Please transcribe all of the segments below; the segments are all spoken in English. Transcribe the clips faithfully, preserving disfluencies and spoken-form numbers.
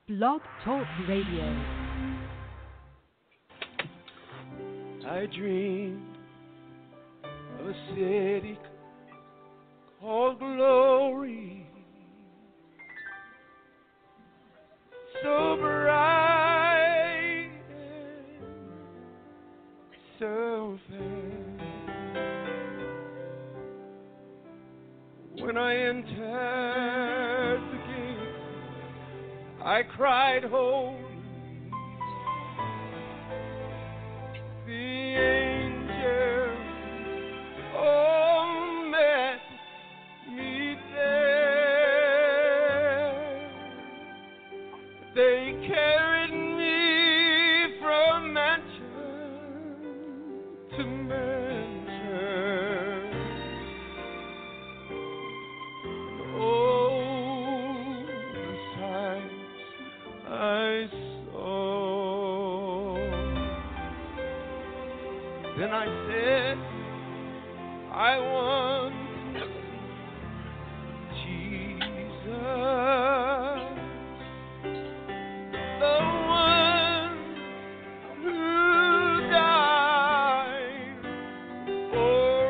Blog Talk Radio. I dreamed of a city called Glory, so bright and so fair. When I entered the gate, I cried, holy. The angels all met me there. They carried me from mansion to mansion. Oh, the sights I saw. Then I said, I want Jesus, the one who died for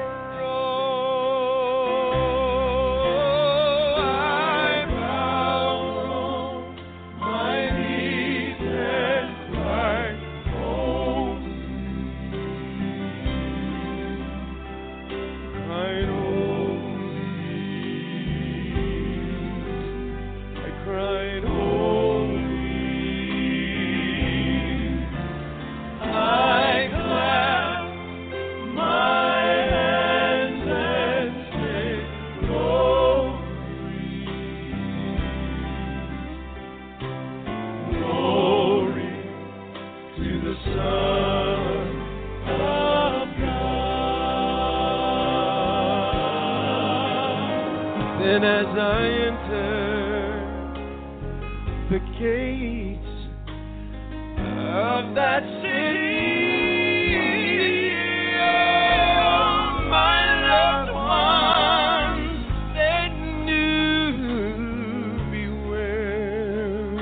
all. I bow on my knees and cried, holy, cried, holy. I cried, holy. I clapped my hands and said, glory, glory to the Son of God. Then as I entered the gates of that city, oh, my loved ones, they knew me well.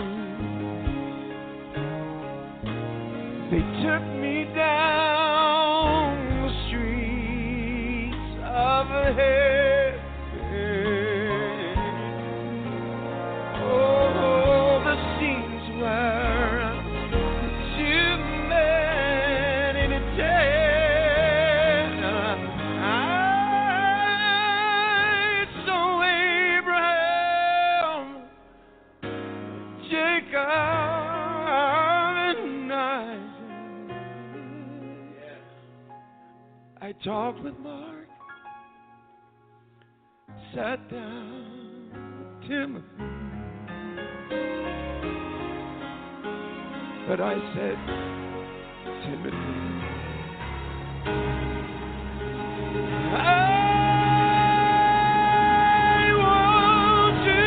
They took me down the streets of heaven. Oh, the scenes were too many to tell. I saw Abraham, Jacob, and Isaac. I talked with Mark, sat down with Timothy, but I said, Timothy, I want to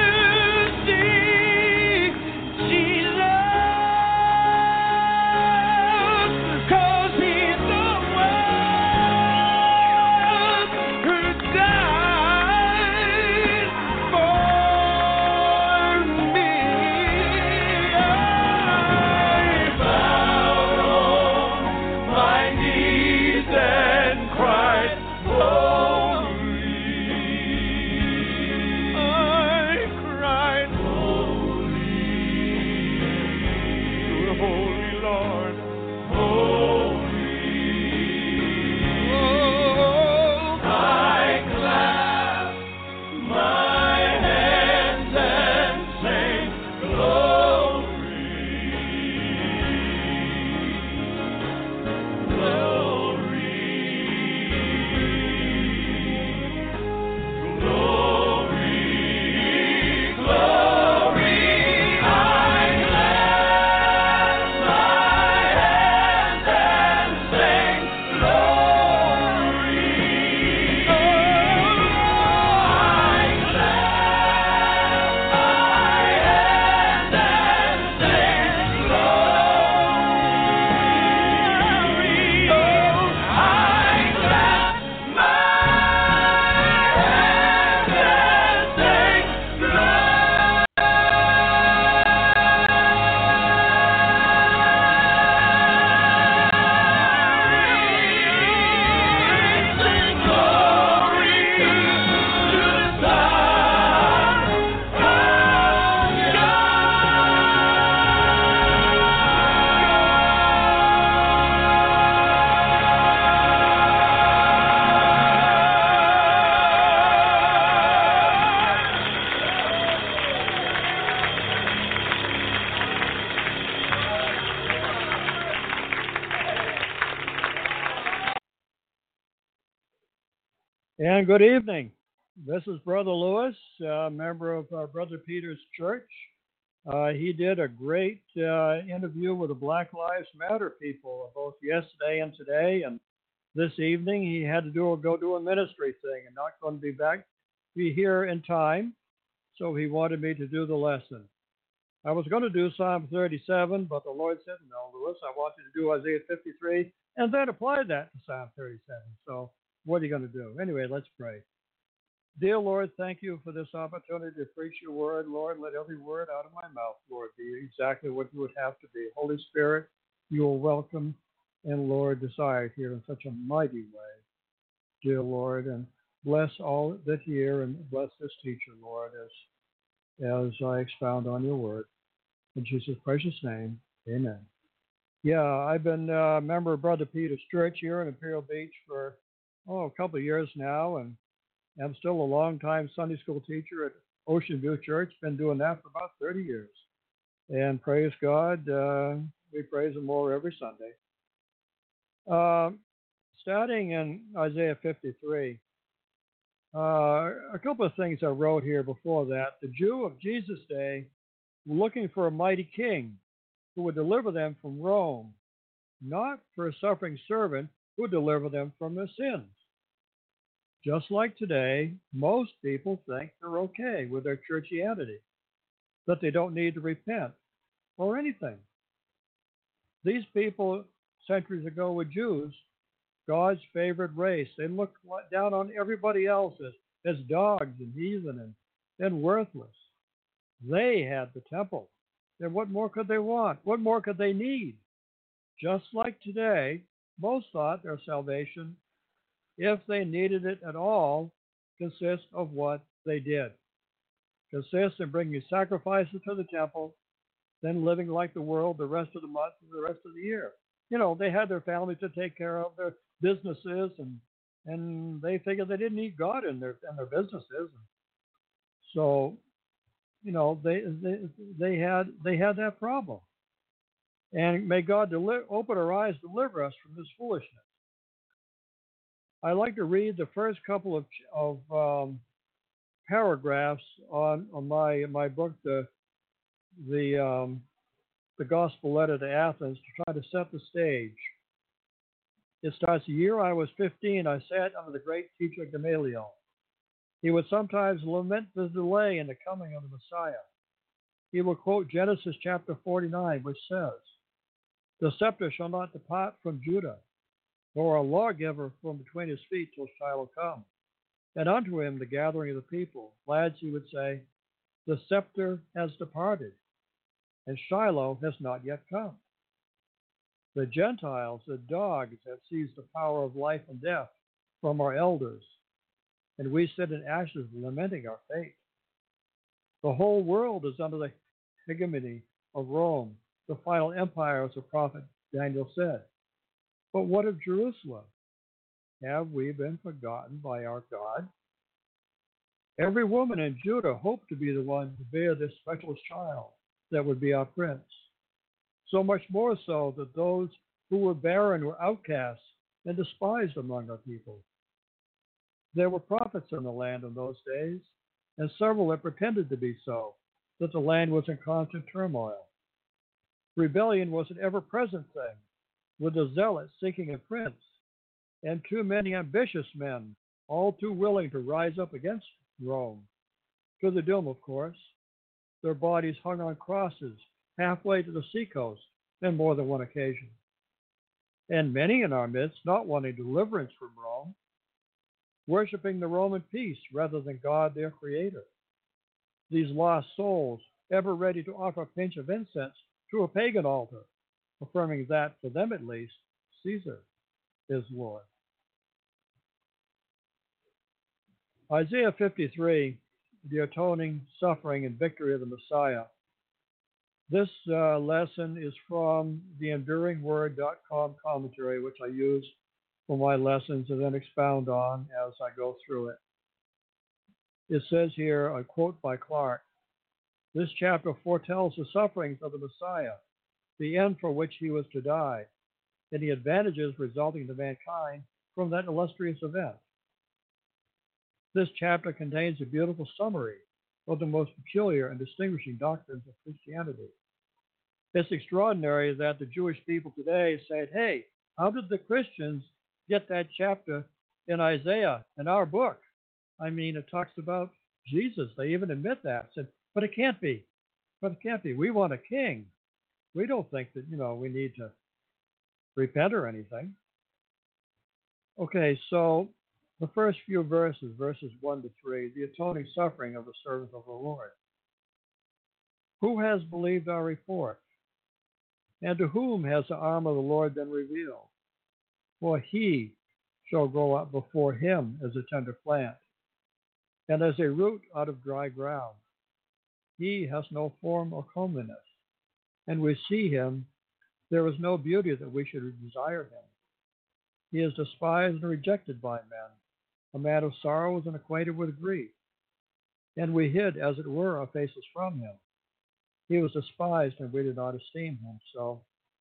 see Jesus, 'cause he's the one who died for me. I bow on my And good evening. This is Brother Lewis, a member of uh, Brother Peter's church. Uh, he did a great uh, interview with the Black Lives Matter people both yesterday and today. And this evening he had to do go do a ministry thing and not going to be back, be here in time. So he wanted me to do the lesson. I was going to do Psalm thirty-seven, but the Lord said, no, Lewis, I want you to do Isaiah fifty-three and then apply that to Psalm thirty-seven. So what are you going to do? Anyway, let's pray. Dear Lord, thank you for this opportunity to preach your word. Lord, let every word out of my mouth, Lord, be exactly what you would have to be. Holy Spirit, you are welcome and, Lord, desired here in such a mighty way, dear Lord, and bless all that hear and bless this teacher, Lord, as, as I expound on your word. In Jesus' precious name, amen. Yeah, I've been a member of Brother Peter's church here in Imperial Beach for, oh, a couple of years now, and I'm still a long-time Sunday school teacher at Ocean View Church. Been doing that for about thirty years. And praise God, uh, we praise Him more every Sunday. Uh, starting in Isaiah fifty-three, uh, a couple of things I wrote here before that. The Jew of Jesus' day were looking for a mighty king who would deliver them from Rome, not for a suffering servant who would deliver them from their sins. Just like today, most people think they're okay with their churchianity, that they don't need to repent or anything. These people centuries ago were Jews, God's favorite race. They looked down on everybody else as, as dogs and heathen and, and worthless. They had the temple. Then what more could they want? What more could they need? Just like today, most thought their salvation, if they needed it at all, consists of what they did. Consists in bringing sacrifices to the temple, then living like the world the rest of the month and the rest of the year. You know, they had their families to take care of, their businesses, and and they figured they didn't need God in their in their businesses. So, you know, they they they had they had that problem. And may God deli- open our eyes, deliver us from this foolishness. I like to read the first couple of of um, paragraphs on, on my my book, the the um, the Gospel Letter to Athens, to try to set the stage. It starts: the year I was fifteen, I sat under the great teacher Gamaliel. He would sometimes lament the delay in the coming of the Messiah. He would quote Genesis chapter forty-nine, which says, "The scepter shall not depart from Judah, nor a lawgiver from between his feet till Shiloh come. And unto him the gathering of the people." Lads, he would say, "The scepter has departed, and Shiloh has not yet come. The Gentiles, the dogs, have seized the power of life and death from our elders, and we sit in ashes lamenting our fate. The whole world is under the hegemony of Rome, the final empire, as the prophet Daniel said. But what of Jerusalem? Have we been forgotten by our God? Every woman in Judah hoped to be the one to bear this special child that would be our prince. So much more so that those who were barren were outcasts and despised among our people. There were prophets in the land in those days, and several that pretended to be so, that the land was in constant turmoil. Rebellion was an ever-present thing, with the zealots seeking a prince, and too many ambitious men, all too willing to rise up against Rome. To the doom, of course. Their bodies hung on crosses halfway to the seacoast on more than one occasion. And many in our midst not wanting deliverance from Rome, worshiping the Roman peace rather than God, their creator. These lost souls, ever ready to offer a pinch of incense to a pagan altar, affirming that, for them at least, Caesar is Lord. Isaiah fifty-three, the atoning, suffering, and victory of the Messiah. This uh, lesson is from the enduring word dot com commentary, which I use for my lessons and then expound on as I go through it. It says here, a quote by Clark, "This chapter foretells the sufferings of the Messiah, the end for which he was to die, and the advantages resulting to mankind from that illustrious event. This chapter contains a beautiful summary of the most peculiar and distinguishing doctrines of Christianity. It's extraordinary that the Jewish people today said, hey, how did the Christians get that chapter in Isaiah in our book? I mean, it talks about Jesus. They even admit that. Said, but it can't be. But it can't be. We want a king. We don't think that, you know, we need to repent or anything. Okay, so the first few verses, verses one to three, the atoning suffering of the servant of the Lord. Who has believed our report? And to whom has the arm of the Lord been revealed? For he shall grow up before him as a tender plant, and as a root out of dry ground. He has no form or comeliness, and we see him, there is no beauty that we should desire him. He is despised and rejected by men, a man of sorrows and acquainted with grief. And we hid, as it were, our faces from him. He was despised, and we did not esteem him so.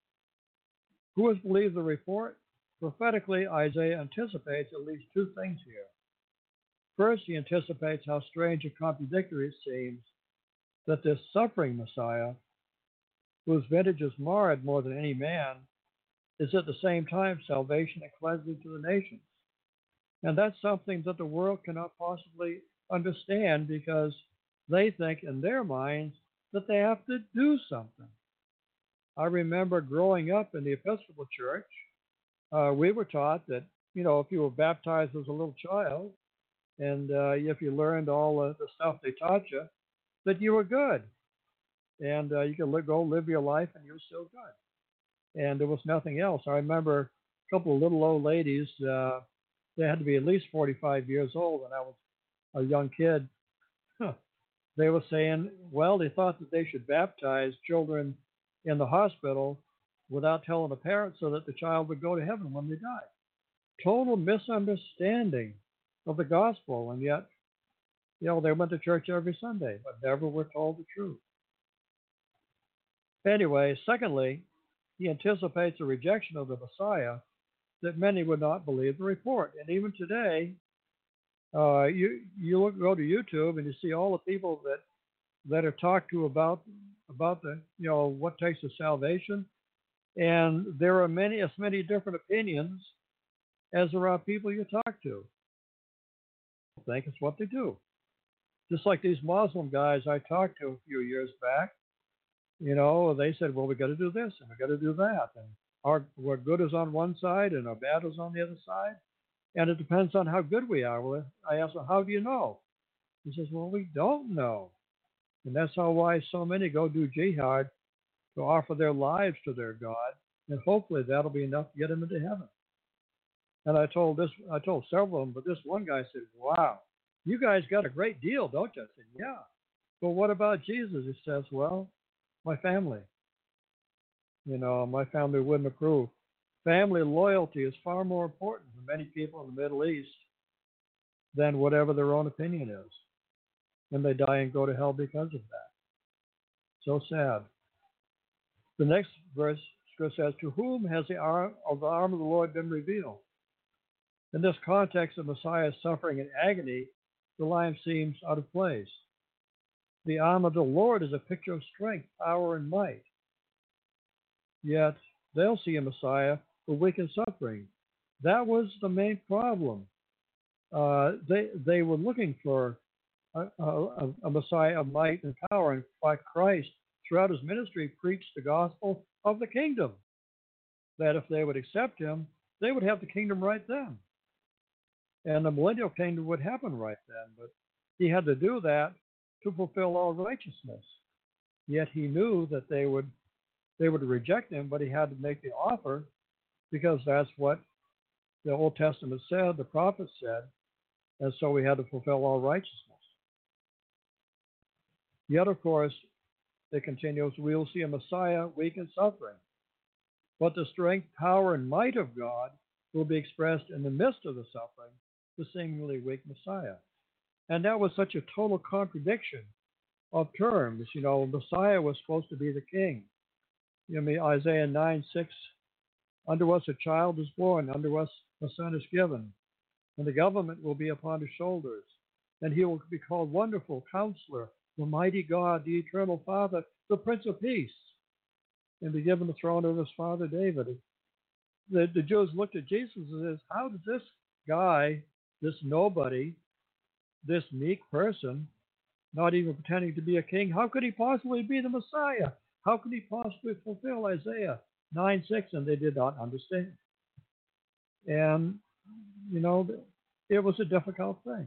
Who has believed the report? Prophetically, Isaiah anticipates at least two things here. First, he anticipates how strange and contradictory it seems that this suffering Messiah, whose vintage is marred more than any man, is at the same time salvation and cleansing to the nations. And that's something that the world cannot possibly understand because they think in their minds that they have to do something. I remember growing up in the Episcopal Church, uh, we were taught that, you know, if you were baptized as a little child and uh, if you learned all uh, the stuff they taught you, that you were good. And uh, you could li- go live your life and you were still good. And there was nothing else. I remember a couple of little old ladies, uh, they had to be at least forty-five years old when I was a young kid. Huh. They were saying, well, they thought that they should baptize children in the hospital without telling the parents so that the child would go to heaven when they died. Total misunderstanding of the gospel. And yet, you know, they went to church every Sunday, but never were told the truth. Anyway, secondly, he anticipates a rejection of the Messiah that many would not believe the report. And even today, uh, you you look, go to YouTube and you see all the people that that are talked to about about the you know what takes to salvation, and there are many as many different opinions as there are people you talk to. I think it's what they do. Just like these Muslim guys I talked to a few years back, you know, they said, well, we got to do this and we got to do that, and our what good is on one side and our bad is on the other side, and it depends on how good we are. Well, I asked him, how do you know? He says, well, we don't know. And that's how why so many go do jihad to offer their lives to their God, and hopefully that'll be enough to get them into heaven. And I told this, I told several of them, but this one guy said, wow, you guys got a great deal, don't you? I said, yeah. But what about Jesus? He says, well, my family. You know, my family wouldn't approve. Family loyalty is far more important for many people in the Middle East than whatever their own opinion is. And they die and go to hell because of that. So sad. The next verse says, to whom has the arm of the arm of the Lord been revealed? In this context of Messiah's suffering and agony, the line seems out of place. The arm of the Lord is a picture of strength, power, and might. Yet they'll see a Messiah for weak and suffering. That was the main problem. Uh, they they were looking for a, a, a Messiah of might and power. In fact, Christ, throughout his ministry, preached the gospel of the kingdom. That if they would accept him, they would have the kingdom right then. And the millennial kingdom would happen right then. But he had to do that to fulfill all righteousness. Yet he knew that they would they would reject him, but he had to make the offer because that's what the Old Testament said, the prophets said, and so we had to fulfill all righteousness. Yet, of course, it continues, we will see a Messiah weak and suffering, but the strength, power, and might of God will be expressed in the midst of the suffering, the seemingly weak Messiah. And that was such a total contradiction of terms. You know, Messiah was supposed to be the king. You know, Isaiah nine six, unto us a child is born, unto us a son is given, and the government will be upon his shoulders, and he will be called Wonderful Counselor, the Mighty God, the Eternal Father, the Prince of Peace, and be given the throne of his father David. The, the Jews looked at Jesus and said, how does this guy, this nobody, this meek person, not even pretending to be a king, how could he possibly be the Messiah? How could he possibly fulfill Isaiah nine six? And they did not understand. And, you know, it was a difficult thing.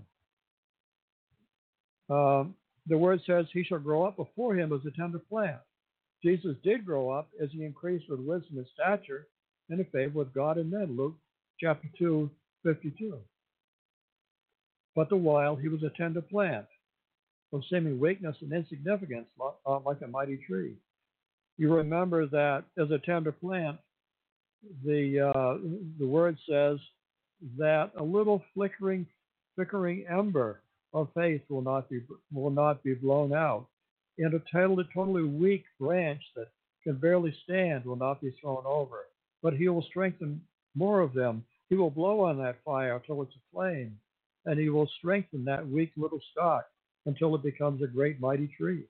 Um, the word says he shall grow up before him as a tender plant. Jesus did grow up as he increased with wisdom and stature and in favor with God and men, Luke chapter two, fifty-two. But the while he was a tender plant, of seeming weakness and insignificance, like a mighty tree. You remember that as a tender plant, the uh, the word says that a little flickering, flickering ember of faith will not be will not be blown out, and a totally, totally weak branch that can barely stand will not be thrown over. But he will strengthen more of them. He will blow on that fire until it's a flame, and he will strengthen that weak little stalk until it becomes a great mighty tree.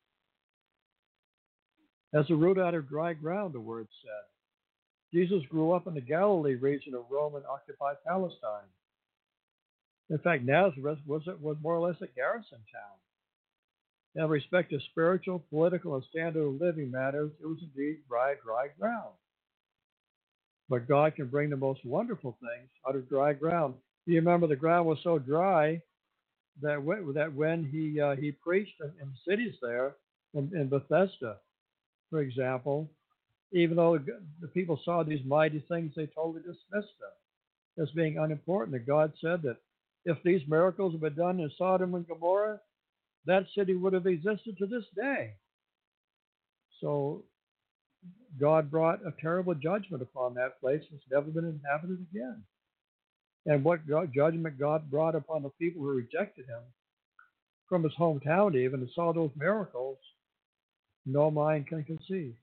As a root out of dry ground, the word said. Jesus grew up in the Galilee region of Roman-occupied Palestine. In fact, Nazareth was, was more or less a garrison town. In respect to spiritual, political, and standard of living matters, it was indeed dry, dry ground. But God can bring the most wonderful things out of dry ground. You remember the ground was so dry that when, that when he uh, he preached in, in cities there, in, in Bethesda, for example, even though the people saw these mighty things, they totally dismissed them as being unimportant. And God said that if these miracles had been done in Sodom and Gomorrah, that city would have existed to this day. So God brought a terrible judgment upon that place that's never been inhabited again. And what God, judgment God brought upon the people who rejected him from his hometown even and saw those miracles, no mind can conceive.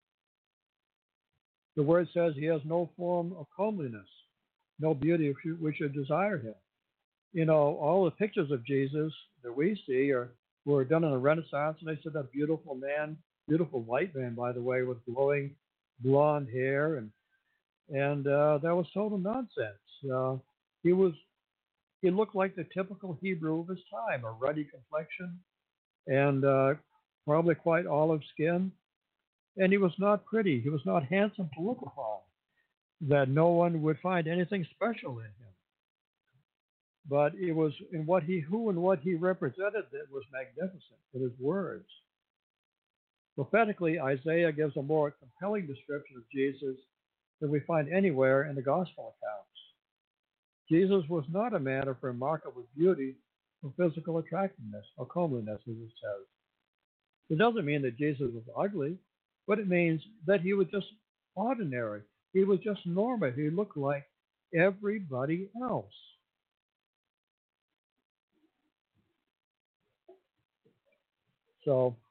The word says he has no form of comeliness, no beauty if we should desire him. You know, all the pictures of Jesus that we see are were done in the Renaissance, and they said that beautiful man, beautiful white man, by the way, with glowing blonde hair, and and uh, that was total nonsense. Uh, he was he looked like the typical Hebrew of his time, a ruddy complexion, and uh, probably quite olive skin. And he was not pretty. He was not handsome to look upon, that no one would find anything special in him. But it was in what he, who and what he represented that was magnificent in his words. Prophetically, Isaiah gives a more compelling description of Jesus than we find anywhere in the gospel accounts. Jesus was not a man of remarkable beauty or physical attractiveness or comeliness, as it says. It doesn't mean that Jesus was ugly, but it means that he was just ordinary. He was just normal. He looked like everybody else. So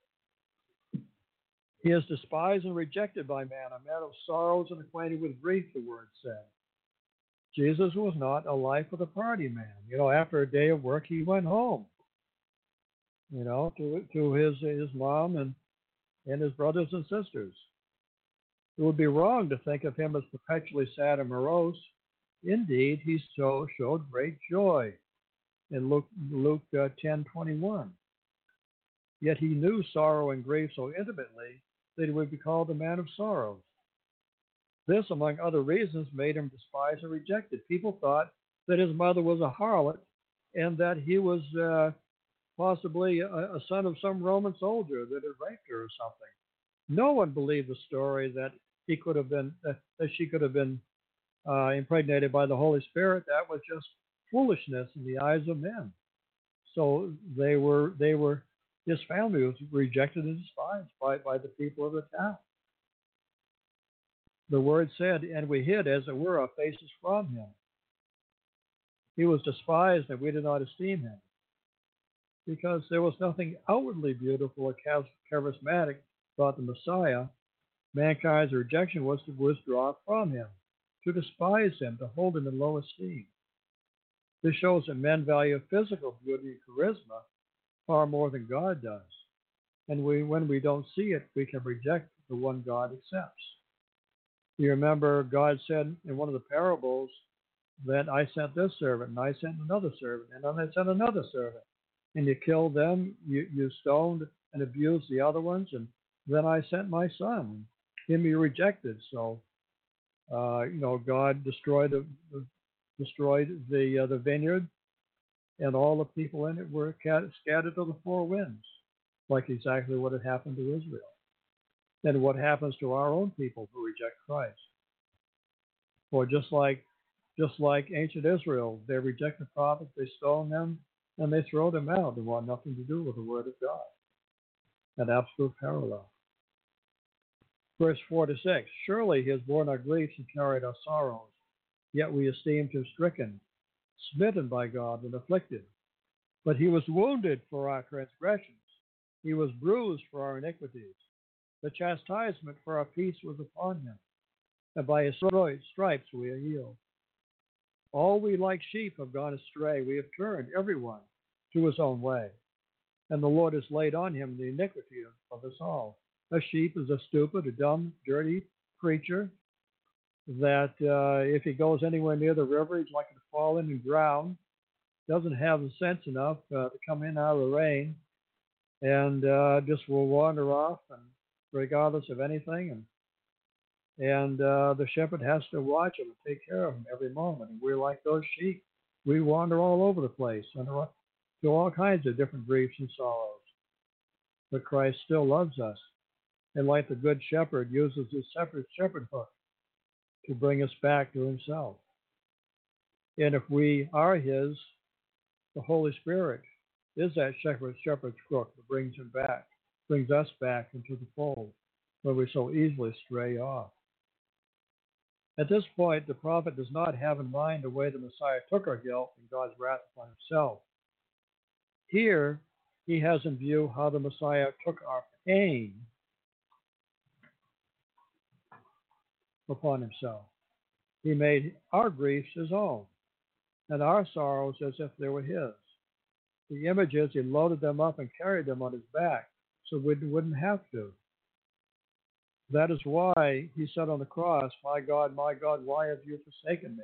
he is despised and rejected by man, a man of sorrows and acquainted with grief, the word said. Jesus was not a life of the party man. You know, after a day of work, he went home, you know, to to his his mom and, and his brothers and sisters. It would be wrong to think of him as perpetually sad and morose. Indeed, he so showed great joy in Luke, Luke uh, ten twenty-one. Yet he knew sorrow and grief so intimately that he would be called a man of sorrows. This, among other reasons, made him despised and rejected. People thought that his mother was a harlot and that he was uh, possibly a, a son of some Roman soldier that had raped her or something. No one believed the story that he could have been, uh, that she could have been uh, impregnated by the Holy Spirit. That was just foolishness in the eyes of men. So they were, they were, his family was rejected and despised by, by the people of the town. The word said, and we hid, as it were, our faces from him. He was despised, and we did not esteem him, because there was nothing outwardly beautiful or charismatic about the Messiah. Mankind's rejection was to withdraw from him, to despise him, to hold him in low esteem. This shows that men value physical beauty and charisma far more than God does. And we, when we don't see it, we can reject the one God accepts. You remember God said in one of the parables that I sent this servant, and I sent another servant, and then I sent another servant. And you killed them, you, you stoned and abused the other ones, and then I sent my son. Him you rejected. So, uh, you know, God destroyed the, the destroyed the uh, the vineyard, and all the people in it were scattered to the four winds, like exactly what had happened to Israel. And what happens to our own people who reject Christ? Or just like just like ancient Israel, they reject the prophets, they stone them, and they throw them out. They want nothing to do with the word of God. An absolute parallel. Verse four to six, surely he has borne our griefs and carried our sorrows, yet we esteemed him stricken, smitten by God, and afflicted. But he was wounded for our transgressions. He was bruised for our iniquities. The chastisement for our peace was upon him, and by his stripes we are healed. All we like sheep have gone astray. We have turned everyone to his own way, and the Lord has laid on him the iniquity of us all. A sheep is a stupid, a dumb, dirty creature that uh, if he goes anywhere near the river, he's likely to fall in and drown. Doesn't have the sense enough uh, to come in out of the rain, and uh, just will wander off, and regardless of anything. And and uh, the shepherd has to watch him and take care of him every moment. And we're like those sheep. We wander all over the place and through all kinds of different griefs and sorrows. But Christ still loves us, and like the good shepherd, uses his shepherd shepherd hook to bring us back to himself. And if we are his, the Holy Spirit is that shepherd shepherd's crook that brings him back, brings us back into the fold where we so easily stray off. At this point, the prophet does not have in mind the way the Messiah took our guilt and God's wrath upon himself. Here, he has in view how the Messiah took our pain upon himself. He made our griefs his own, and our sorrows as if they were his. The images, he loaded them up and carried them on his back so we wouldn't have to. That is why he said on the cross, my God, my God, why have you forsaken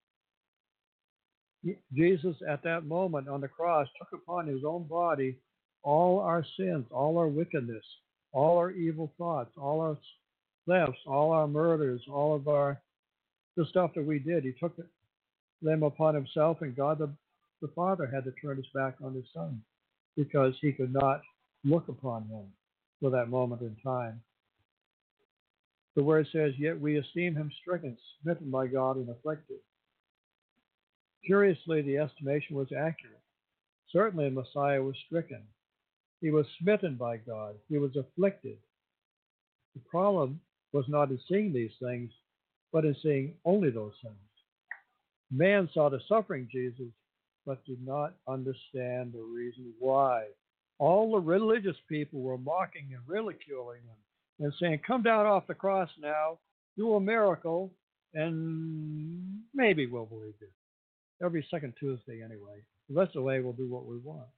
me? Jesus, at that moment on the cross, took upon his own body all our sins, all our wickedness, all our evil thoughts, all our thefts, all our murders, all of our the stuff that we did. He took them upon himself, and God the, the Father had to turn his back on his Son because he could not look upon him for that moment in time. The word says, yet we esteem him stricken, smitten by God, and afflicted. Curiously, the estimation was accurate. Certainly, Messiah was stricken. He was smitten by God. He was afflicted. The problem was not in seeing these things, but in seeing only those things. Man saw the suffering Jesus, but did not understand the reason why. All the religious people were mocking and ridiculing him and saying, come down off the cross now, do a miracle, and maybe we'll believe you. Every second Tuesday anyway. The rest of the way we'll do what we want.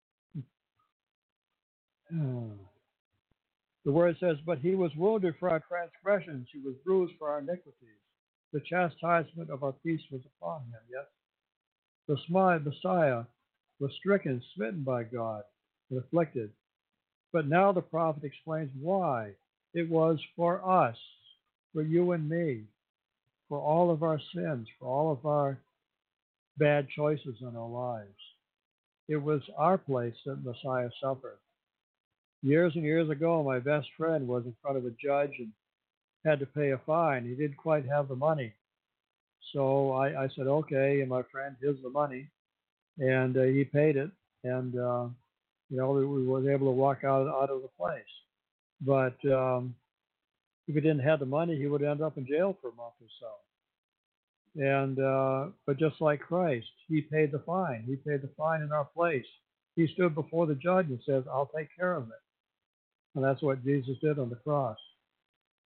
The word says, but he was wounded for our transgressions, he was bruised for our iniquities. The chastisement of our peace was upon him, yes? The Messiah was stricken, smitten by God, and afflicted. But now the prophet explains why. It was for us, for you and me, for all of our sins, for all of our bad choices in our lives. It was our place that Messiah suffered. Years and years ago, my best friend was in front of a judge and had to pay a fine. He didn't quite have the money. So I, I said, okay, and my friend, here's the money. And uh, he paid it. And, uh, you know, we, we were able to walk out, out of the place. But um, if he didn't have the money, he would end up in jail for a month or so. And uh, but just like Christ, he paid the fine. He paid the fine in our place. He stood before the judge and says, I'll take care of it. And that's what Jesus did on the cross.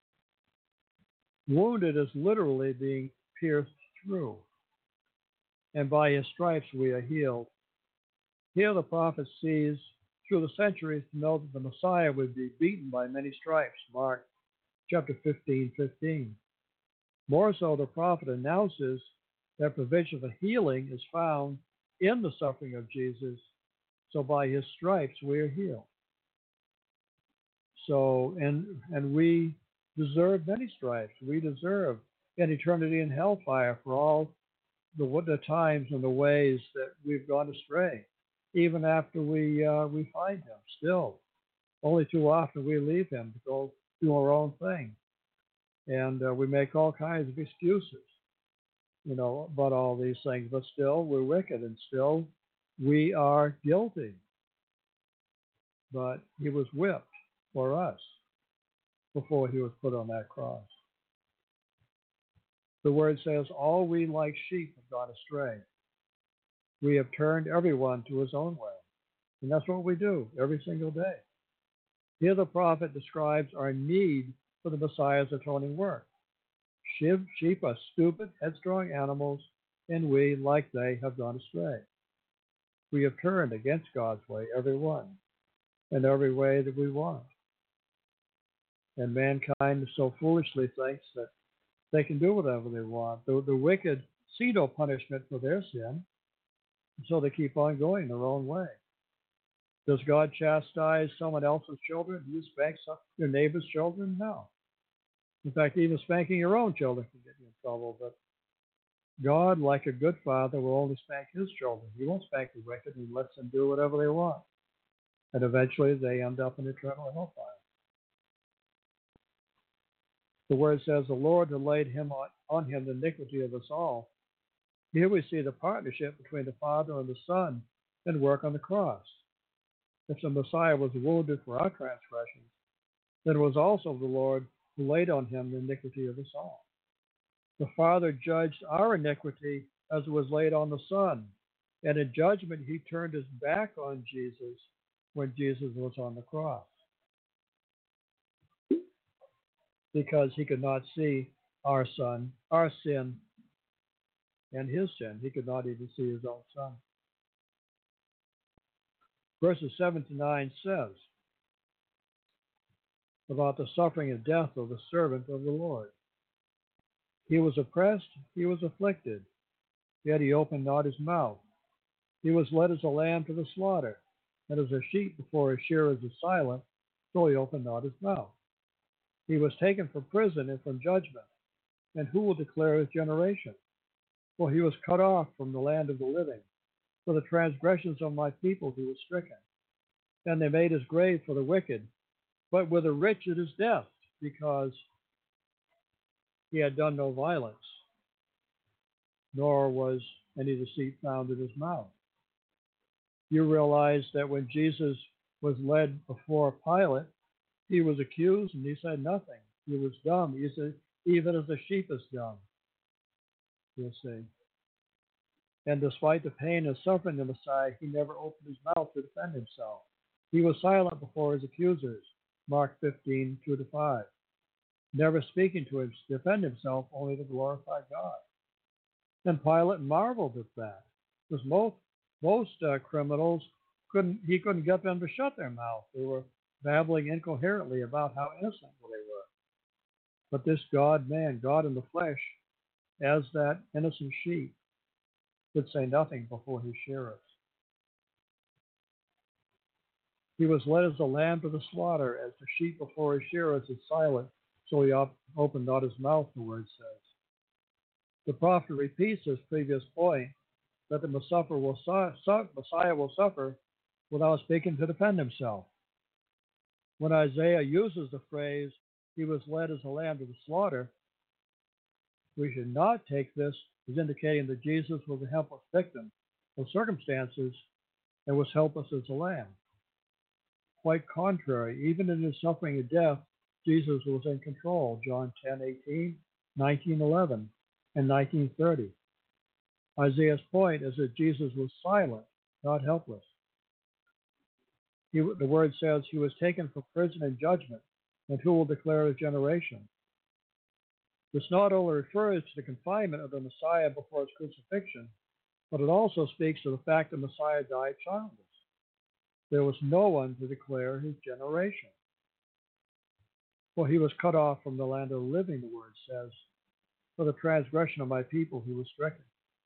Wounded is literally being pierced through. and by his stripes we are healed. Here the prophet sees through the centuries to know that the Messiah would be beaten by many stripes, Mark chapter fifteen, fifteen. More so, the prophet announces that provision for healing is found in the suffering of Jesus, so by his stripes we are healed. So, and and we deserve many stripes. We deserve an eternity in hellfire for all the, the times and the ways that we've gone astray, even after we uh, we find him. Still, only too often we leave him to go do our own thing, and uh, we make all kinds of excuses, you know, about all these things. But still, we're wicked, and still, we are guilty. But he was whipped for us before he was put on that cross. The word says, all we like sheep have gone astray. We have turned everyone to his own way. And that's what we do every single day. Here the prophet describes our need for the Messiah's atoning work. Sheep, sheep are stupid, headstrong animals, and we, like they, have gone astray. We have turned against God's way, every one, in every way that we want. And mankind so foolishly thinks that they can do whatever they want. The, the wicked see no punishment for their sin, so they keep on going their own way. Does God chastise someone else's children? Do you spank some, your neighbor's children? No. In fact, even spanking your own children can get you in trouble. But God, like a good father, will only spank his children. He won't spank the wicked and lets them do whatever they want. And eventually they end up in eternal hellfire. The word says, the Lord had laid him on, on him the iniquity of us all. Here we see the partnership between the Father and the Son and work on the cross. If the Messiah was wounded for our transgressions, then it was also the Lord who laid on him the iniquity of us all. The Father judged our iniquity as it was laid on the Son, and in judgment he turned his back on Jesus when Jesus was on the cross, because he could not see our son, our sin, and his sin. He could not even see his own son. Verses seven to nine says about the suffering and death of the servant of the Lord. He was oppressed, he was afflicted, yet he opened not his mouth. He was led as a lamb to the slaughter, and as a sheep before his shearers is silent, so he opened not his mouth. He was taken from prison and from judgment, and who will declare his generation? For he was cut off from the land of the living. For the transgressions of my people he was stricken. And they made his grave for the wicked, but with the rich it is death, because he had done no violence, nor was any deceit found in his mouth. You realize that when Jesus was led before Pilate, he was accused and he said nothing. He was dumb. He said, even as a sheep is dumb. You'll see. And despite the pain and suffering of the Messiah, he never opened his mouth to defend himself. He was silent before his accusers. Mark fifteen, two to five. Never speaking to him, defend himself, only to glorify God. And Pilate marveled at that, because most most uh, criminals couldn't. He couldn't get them to shut their mouth. They were babbling incoherently about how innocent they were. But this God man, God in the flesh, as that innocent sheep, could say nothing before his shearers. He was led as a lamb to the slaughter, as the sheep before his shearers is silent, so he op- opened not his mouth, the word says. The prophet repeats his previous point that the Messiah will, su- su- Messiah will suffer without speaking to defend himself. When Isaiah uses the phrase, he was led as a lamb to the slaughter, we should not take this as indicating that Jesus was a helpless victim of circumstances and was helpless as a lamb. Quite contrary, even in his suffering and death, Jesus was in control. John ten, eighteen, nineteen, eleven, and nineteen thirty. Isaiah's point is that Jesus was silent, not helpless. He, the word says he was taken from prison and judgment, and who will declare his generation? This not only refers to the confinement of the Messiah before his crucifixion, But it also speaks to the fact that Messiah died childless. There was no one to declare his generation. For he was cut off from the land of the living, the word says. For the transgression of my people he was stricken.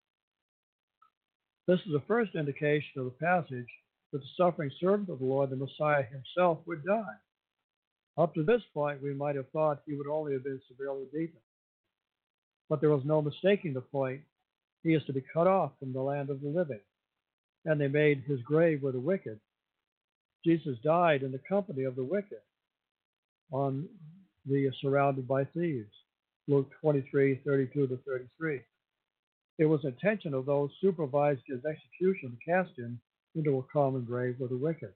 This is the first indication of the passage that the suffering servant of the Lord, the Messiah himself, would die. Up to this point, we might have thought he would only have been severely beaten. But there was no mistaking the point. He is to be cut off from the land of the living. And they made his grave with the wicked. Jesus died in the company of the wicked, on the surrounded by thieves. Luke twenty-three, thirty-two to thirty-three. It was the intention of those who supervised his execution to cast him into a common grave with the wicked.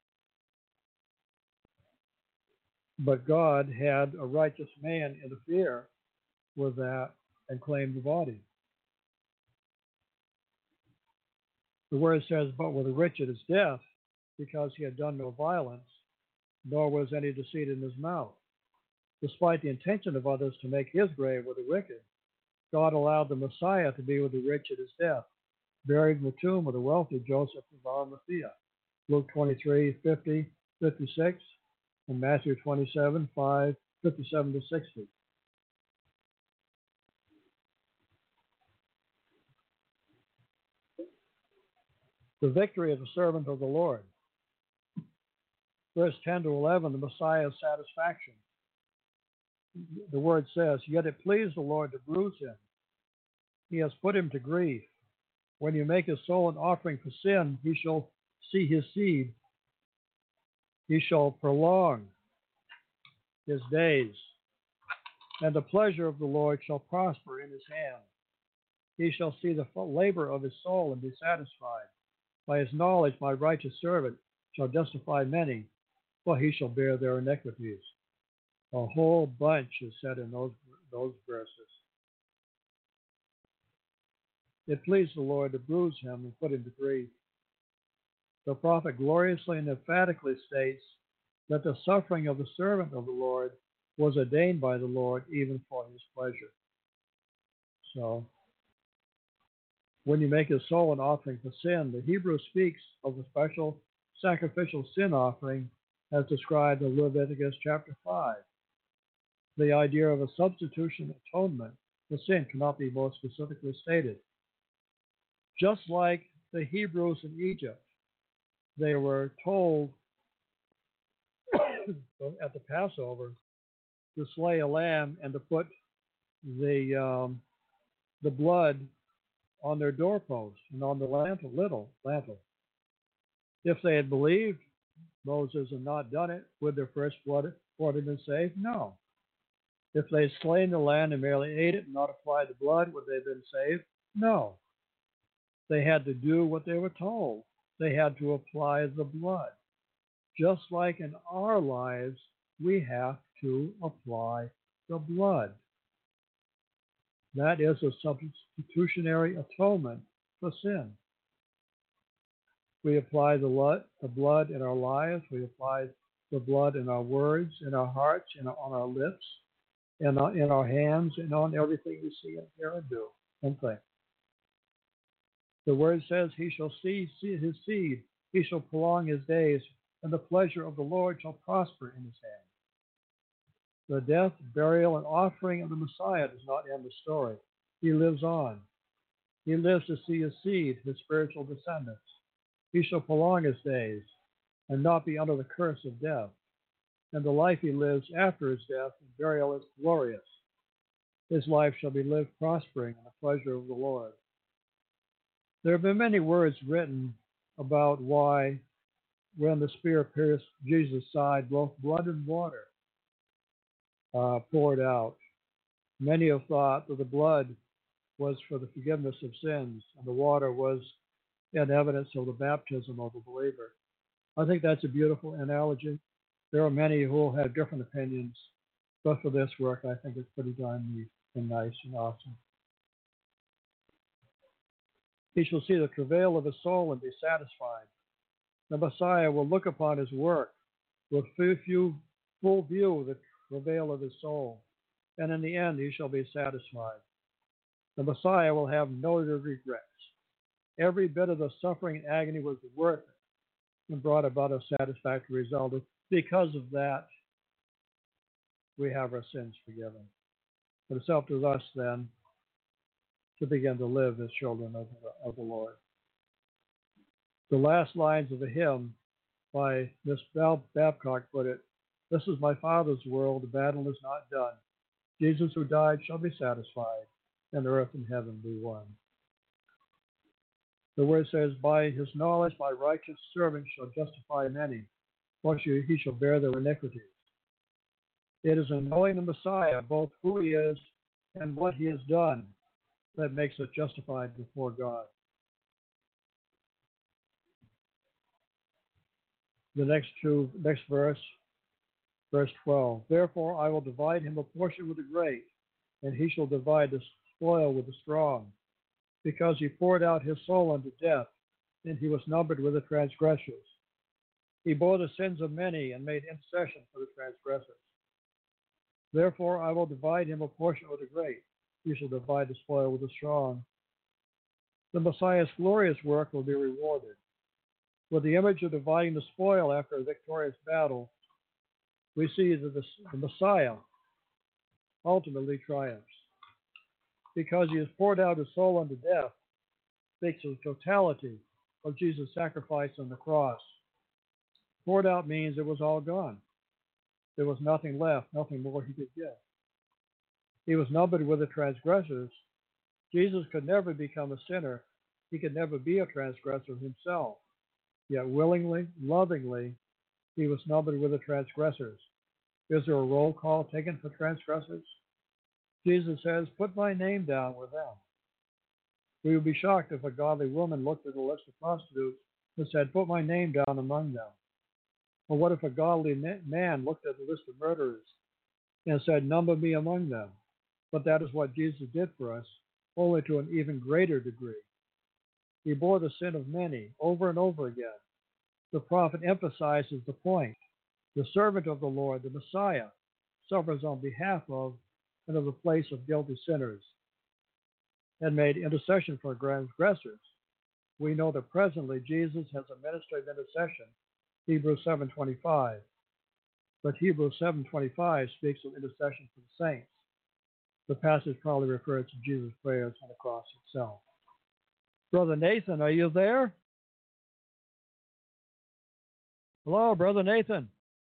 But God had a righteous man interfere with that and claim the body. The word says, but with the rich it is death, because he had done no violence, nor was any deceit in his mouth. Despite the intention of others to make his grave with the wicked, God allowed the Messiah to be with the rich at his death, buried in the tomb of the wealthy Joseph of Arimathea. Luke twenty-three, fifty, fifty-six, and Matthew twenty-seven, five, fifty-seven to sixty. The victory of the servant of the Lord. Verse ten to eleven, the Messiah's satisfaction. The word says, yet it pleased the Lord to bruise him. He has put him to grief. When you make his soul an offering for sin, he shall see his seed. He shall prolong his days, and the pleasure of the Lord shall prosper in his hand. He shall see the labor of his soul and be satisfied. By his knowledge, my righteous servant shall justify many, for he shall bear their iniquities. A whole bunch is said in those, those verses. It pleased the Lord to bruise him and put him to grief. The prophet gloriously and emphatically states that the suffering of the servant of the Lord was ordained by the Lord even for his pleasure. So, when you make his soul an offering for sin, the Hebrew speaks of the special sacrificial sin offering as described in Leviticus chapter five. The idea of a substitution atonement for sin cannot be more specifically stated. Just like the Hebrews in Egypt, they were told at the Passover to slay a lamb and to put the um, the blood on their doorpost and on the lintel, little lintel. If they had believed Moses and not done it, would their first blood have been saved? No. If they had slain the lamb and merely ate it and not applied the blood, would they have been saved? No. They had to do what they were told. They had to apply the blood. Just like in our lives, we have to apply the blood. That is a substitutionary atonement for sin. We apply the blood, the blood in our lives. We apply the blood in our words, in our hearts, and on our lips, and in our hands, and on everything we see and hear and do and think. The word says, he shall see, see his seed, he shall prolong his days, and the pleasure of the Lord shall prosper in his hand. The death, burial, and offering of the Messiah does not end the story. He lives on. He lives to see his seed, his spiritual descendants. He shall prolong his days and not be under the curse of death. And the life he lives after his death and burial is glorious. His life shall be lived prospering in the pleasure of the Lord. There have been many words written about why, when the spear pierced Jesus' side, both blood and water uh, poured out. Many have thought that the blood was for the forgiveness of sins, and the water was an evidence of the baptism of the believer. I think that's a beautiful analogy. There are many who will have different opinions, but for this work, I think it's pretty darn neat and nice and awesome. He shall see the travail of his soul and be satisfied. The Messiah will look upon his work with few, full view of the travail of his soul, and in the end he shall be satisfied. The Messiah will have no regrets. Every bit of the suffering and agony was worth it and brought about a satisfactory result. Because of that, we have our sins forgiven. But it's up to us then to begin to live as children of the, of the Lord. The last lines of the hymn by Miss Babcock put it, "This is my Father's world, the battle is not done. Jesus who died shall be satisfied, and earth and heaven be one." The word says, "By his knowledge my righteous servant shall justify many, for he shall bear their iniquities." It is in knowing the Messiah, both who he is and what he has done, that makes us justified before God. The next two, next verse, verse twelve. "Therefore I will divide him a portion with the great, and he shall divide the spoil with the strong, because he poured out his soul unto death, and he was numbered with the transgressors. He bore the sins of many and made intercession for the transgressors. Therefore I will divide him a portion with the great, he shall divide the spoil with the strong." The Messiah's glorious work will be rewarded. With the image of dividing the spoil after a victorious battle, we see that the, the Messiah ultimately triumphs. Because he has poured out his soul unto death, speaks of the totality of Jesus' sacrifice on the cross. Poured out means it was all gone. There was nothing left, nothing more he could give. He was numbered with the transgressors. Jesus could never become a sinner. He could never be a transgressor himself. Yet willingly, lovingly, he was numbered with the transgressors. Is there a roll call taken for transgressors? Jesus says, "Put my name down with them." We would be shocked if a godly woman looked at a list of prostitutes and said, "Put my name down among them." Or what if a godly man looked at a list of murderers and said, "Number me among them"? But that is what Jesus did for us, only to an even greater degree. He bore the sin of many over and over again. The prophet emphasizes the point. The servant of the Lord, the Messiah, suffers on behalf of and of the place of guilty sinners and made intercession for transgressors. We know that presently Jesus has a ministry of intercession, Hebrews seven twenty-five. But Hebrews seven twenty-five speaks of intercession for the saints. The passage probably refers to Jesus' prayers on the cross itself. Brother Nathan, are you there? Hello, Brother Nathan.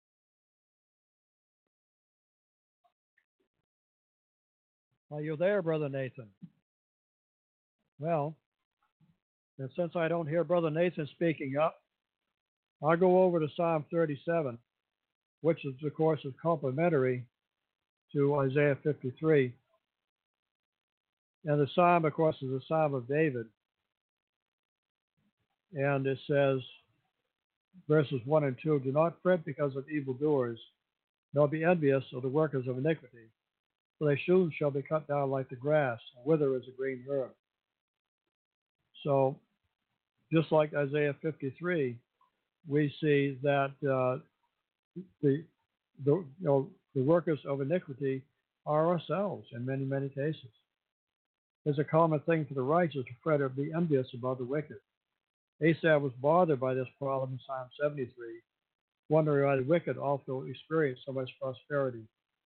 Are you there, Brother Nathan? Well, and since I don't hear Brother Nathan speaking up, I'll go over to Psalm thirty-seven, which is, of course, is complementary to Isaiah fifty-three. And the psalm, of course, is a psalm of David. And it says, verses one and two, "Do not fret because of evildoers, nor be envious of the workers of iniquity, for they soon shall be cut down like the grass, and wither as a green herb." So, just like Isaiah fifty-three, we see that uh, the, the, you know, the workers of iniquity are ourselves in many, many cases. It's a common thing for the righteous to fret or be envious about the wicked. Asaph was bothered by this problem in Psalm seventy-three, wondering why the wicked also experience so much prosperity.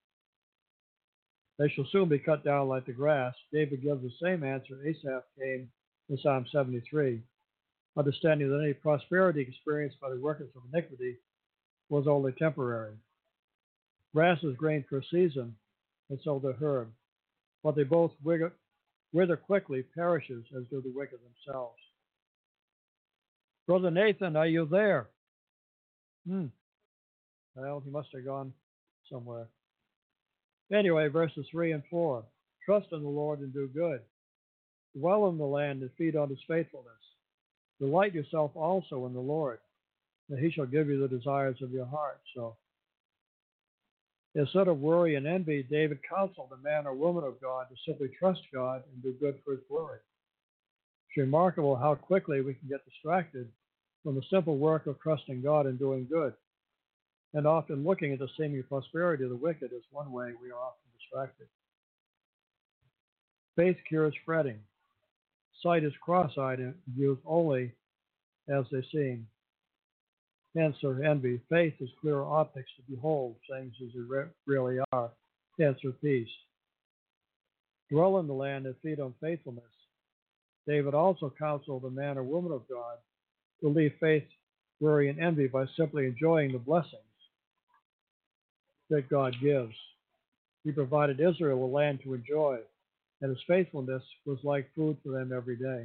They shall soon be cut down like the grass. David gives the same answer Asaph gave in Psalm seventy-three, understanding that any prosperity experienced by the workers of iniquity was only temporary. Grass is grain for a season, and so the herb, but they both wither, wither quickly, perishes, as do the wicked themselves. Brother Nathan, are you there? Hmm. Well, he must have gone somewhere. Anyway, verses three and four. "Trust in the Lord and do good. Dwell in the land and feed on his faithfulness. Delight yourself also in the Lord, and he shall give you the desires of your heart." So, instead of worry and envy, David counseled a man or woman of God to simply trust God and do good for his glory. It's remarkable how quickly we can get distracted from the simple work of trusting God and doing good, and often looking at the seeming prosperity of the wicked is one way we are often distracted. Faith cures fretting. sight is cross-eyed and viewed only as they seem. Hence her envy. Faith is clear optics to behold things as they re- really are. Hence her peace. Dwell in the land and feed on faithfulness. David also counseled the man or woman of God to leave faith, worry, and envy by simply enjoying the blessings that God gives. He provided Israel a land to enjoy, and his faithfulness was like food for them every day.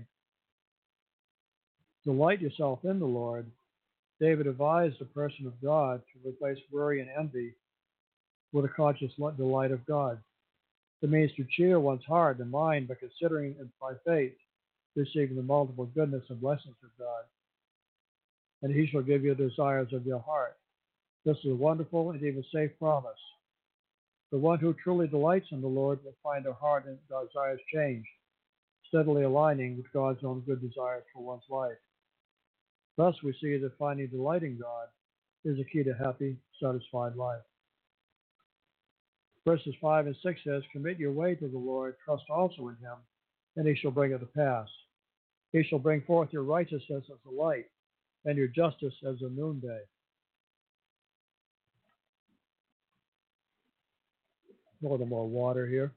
Delight yourself in the Lord. David advised the person of God to replace worry and envy with a conscious delight of God. It means to cheer one's heart and mind by considering it by faith, receiving the multiple goodness and blessings of God. And he shall give you the desires of your heart. This is a wonderful and even safe promise. The one who truly delights in the Lord will find her heart and desires changed, steadily aligning with God's own good desires for one's life. Thus, we see that finding delight in God is a key to happy, satisfied life. Verses five and six says, Commit your way to the Lord, trust also in him, and he shall bring it to pass. He shall bring forth your righteousness as the light, and your justice as the noonday. A little more water here.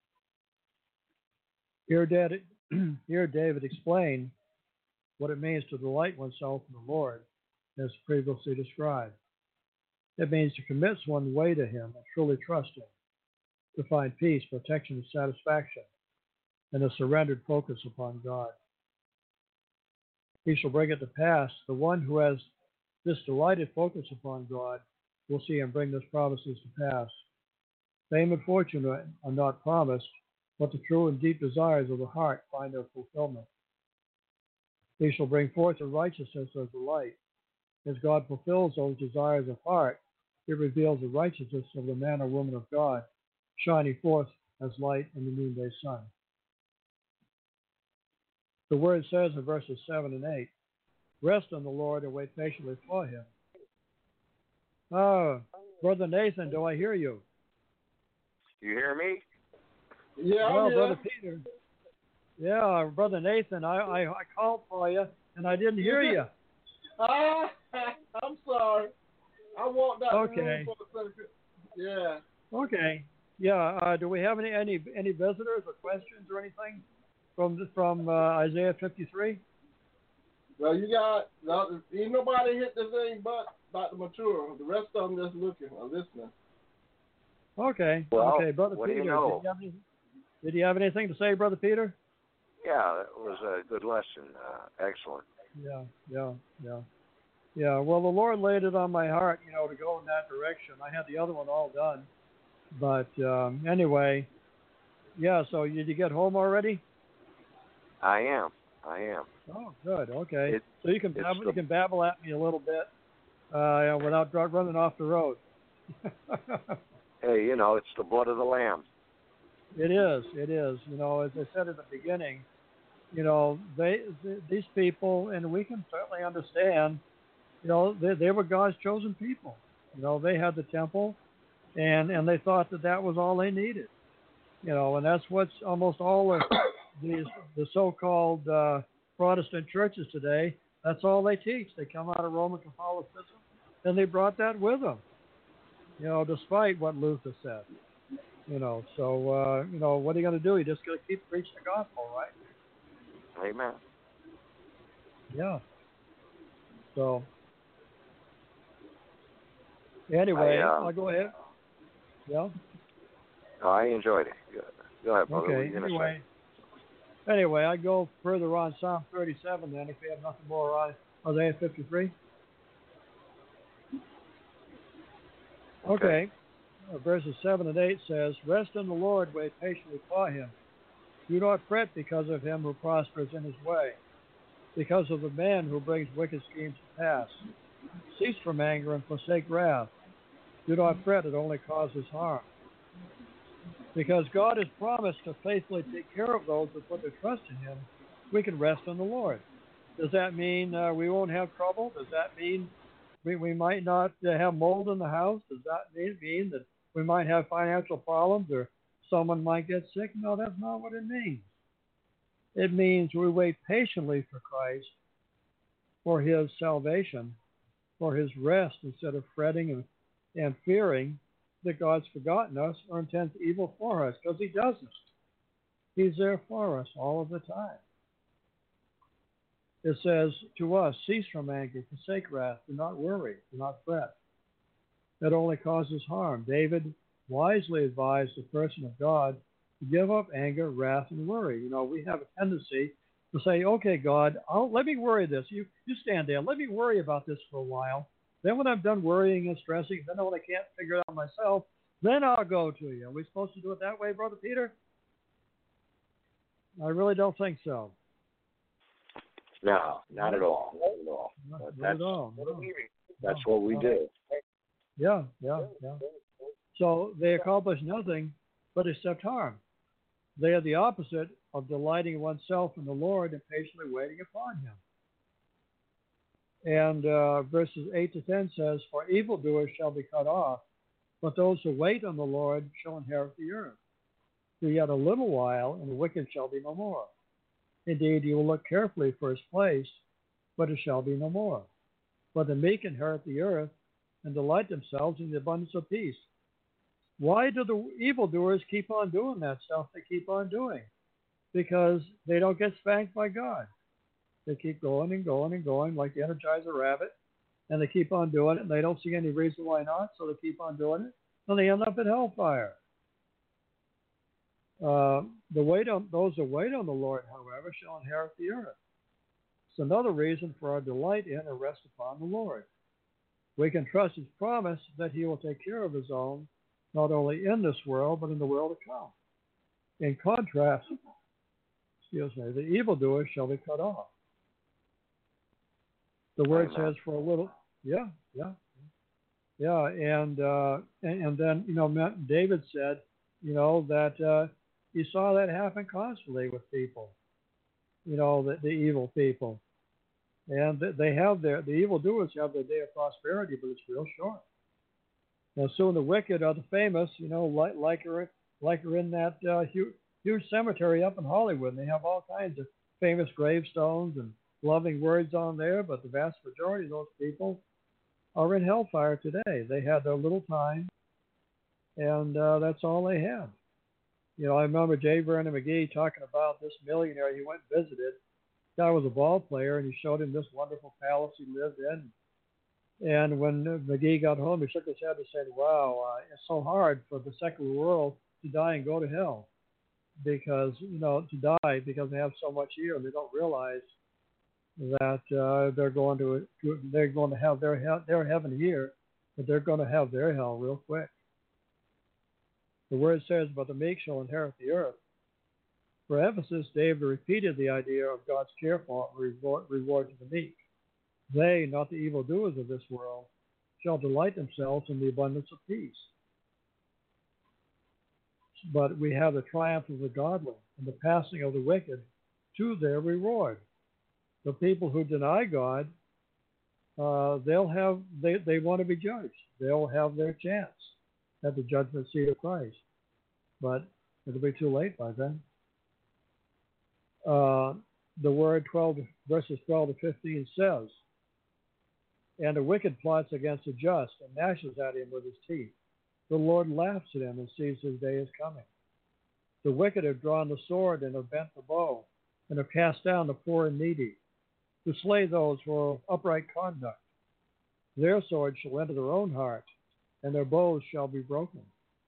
Here, Dad, here David explained what it means to delight oneself in the Lord, as previously described. It means to commit one's way to him and truly trust him, to find peace, protection, and satisfaction, and a surrendered focus upon God. He shall bring it to pass. The one who has this delighted focus upon God will see him bring those promises to pass. Fame and fortune are not promised, but the true and deep desires of the heart find their fulfillment. He shall bring forth the righteousness as the light. As God fulfills those desires of heart, it reveals the righteousness of the man or woman of God, shining forth as light in the noonday sun. The word says in verses seven and eight, Rest in the Lord and wait patiently for him. Ah, Brother Nathan, do I hear you? You hear me? Yeah, well, yeah. Brother Peter. Yeah, Brother Nathan, I, I, I called for you, and I didn't hear you. Ah, I'm sorry. I walked out okay. the room for a second. Yeah. Okay. Yeah. Uh, do we have any, any any visitors or questions or anything from from uh, Isaiah fifty-three? Well, you got ain't nobody hit the thing but Doctor Mature. The rest of them just looking or listening. Okay. Well, okay, Brother what Peter. Do you know? did, you have any, did you have anything to say, Brother Peter? Yeah, that was a good lesson. Uh, excellent. Yeah. Yeah. Yeah. Yeah. Well, the Lord laid it on my heart, you know, to go in that direction. I had the other one all done, but um, anyway, yeah. So did you get home already? I am. I am. Oh, good. Okay. It, so you can babble, the, you can babble at me a little bit uh, without dr- running off the road. Hey, you know, it's the blood of the Lamb. It is. It is. You know, as I said at the beginning, you know, they th- these people, and we can certainly understand. You know, they, they were God's chosen people. You know, they had the temple, and and they thought that that was all they needed. You know, and that's what's almost all of these the so-called uh, Protestant churches today. That's all they teach. They come out of Roman Catholicism, and they brought that with them. You know, despite what Luther said. You know, so uh, you know, what are you going to do? You just got to keep preaching the gospel, right? Amen. Yeah. So anyway, I, uh, I'll go ahead. Yeah. No, I enjoyed it. Go ahead, brother. Okay. What are you going to Anyway, say? anyway, I go further on Psalm thirty-seven. Then, if you have nothing more on Isaiah fifty-three. Okay. okay. Uh, verses seven and eight says, Rest in the Lord, wait patiently for him. Do not fret because of him who prospers in his way, because of the man who brings wicked schemes to pass. Cease from anger and forsake wrath. Do not fret, it only causes harm. Because God has promised to faithfully take care of those who put their trust in him, we can rest in the Lord. Does that mean uh, we won't have trouble? Does that mean we, we might not uh, have mold in the house? Does that mean, mean that we might have financial problems or someone might get sick? No, that's not what it means. It means we wait patiently for Christ, for his salvation, for his rest, instead of fretting and, and fearing that God's forgotten us or intends evil for us, because he doesn't. He's there for us all of the time. It says to us, cease from anger, forsake wrath, do not worry, do not fret. That only causes harm. David wisely advised the person of God to give up anger, wrath, and worry. You know, we have a tendency to say, okay, God, I'll, let me worry this. You, you stand there. Let me worry about this for a while. Then when I'm done worrying and stressing, then when I can't figure it out myself, then I'll go to you. Are we supposed to do it that way, Brother Peter? I really don't think so. No, not at all. Not at all. Not, But not that's at all. No. that's No, what we no. do. Yeah, yeah, yeah. So they accomplish nothing but accept harm. They are the opposite of delighting oneself in the Lord and patiently waiting upon him. And uh, verses eight to ten says, for evildoers shall be cut off, but those who wait on the Lord shall inherit the earth. For yet a little while, and the wicked shall be no more. Indeed, you will look carefully for his place, but it shall be no more. But the meek inherit the earth, and delight themselves in the abundance of peace. Why do the evildoers keep on doing that stuff they keep on doing? Because they don't get spanked by God. They keep going and going and going like the Energizer Rabbit, and they keep on doing it, and they don't see any reason why not, so they keep on doing it, and they end up in hellfire. Uh, the wait on, those who wait on the Lord, however, shall inherit the earth. It's another reason for our delight in and rest upon the Lord. We can trust his promise that he will take care of his own, not only in this world, but in the world to come. In contrast, excuse me, the evildoers shall be cut off. The word Amen. says for a little, yeah, yeah, yeah, and, uh, and and then, you know, David said, you know, that uh, he saw that happen constantly with people, you know, the, the evil people. And they have their, the evildoers have their day of prosperity, but it's real short. Now, soon the wicked are the famous, you know, like, like, are, like are in that uh, huge, huge cemetery up in Hollywood. And they have all kinds of famous gravestones and loving words on there, but the vast majority of those people are in hellfire today. They had their little time, and uh, that's all they had. You know, I remember J. Vernon McGee talking about this millionaire he went and visited. The guy was a ball player, and he showed him this wonderful palace he lived in. And when McGee got home, he shook his head and said, wow, uh, it's so hard for the secular world to die and go to hell. Because, you know, to die because they have so much here, and they don't realize that uh, they're going to they're going to have their he- their heaven here, but they're going to have their hell real quick. The word says, but the meek shall inherit the earth. For emphasis, David repeated the idea of God's careful reward, reward to the meek. They, not the evildoers of this world, shall delight themselves in the abundance of peace. But we have the triumph of the godly and the passing of the wicked to their reward. The people who deny God, uh, they'll have they, they want to be judged. They'll have their chance at the judgment seat of Christ, but it'll be too late by then. Uh, the word twelve verses twelve to fifteen says, and the wicked plots against the just and gnashes at him with his teeth. The Lord laughs at him and sees his day is coming. The wicked have drawn the sword and have bent the bow and have cast down the poor and needy, to slay those who are of upright conduct. Their sword shall enter their own heart, and their bows shall be broken.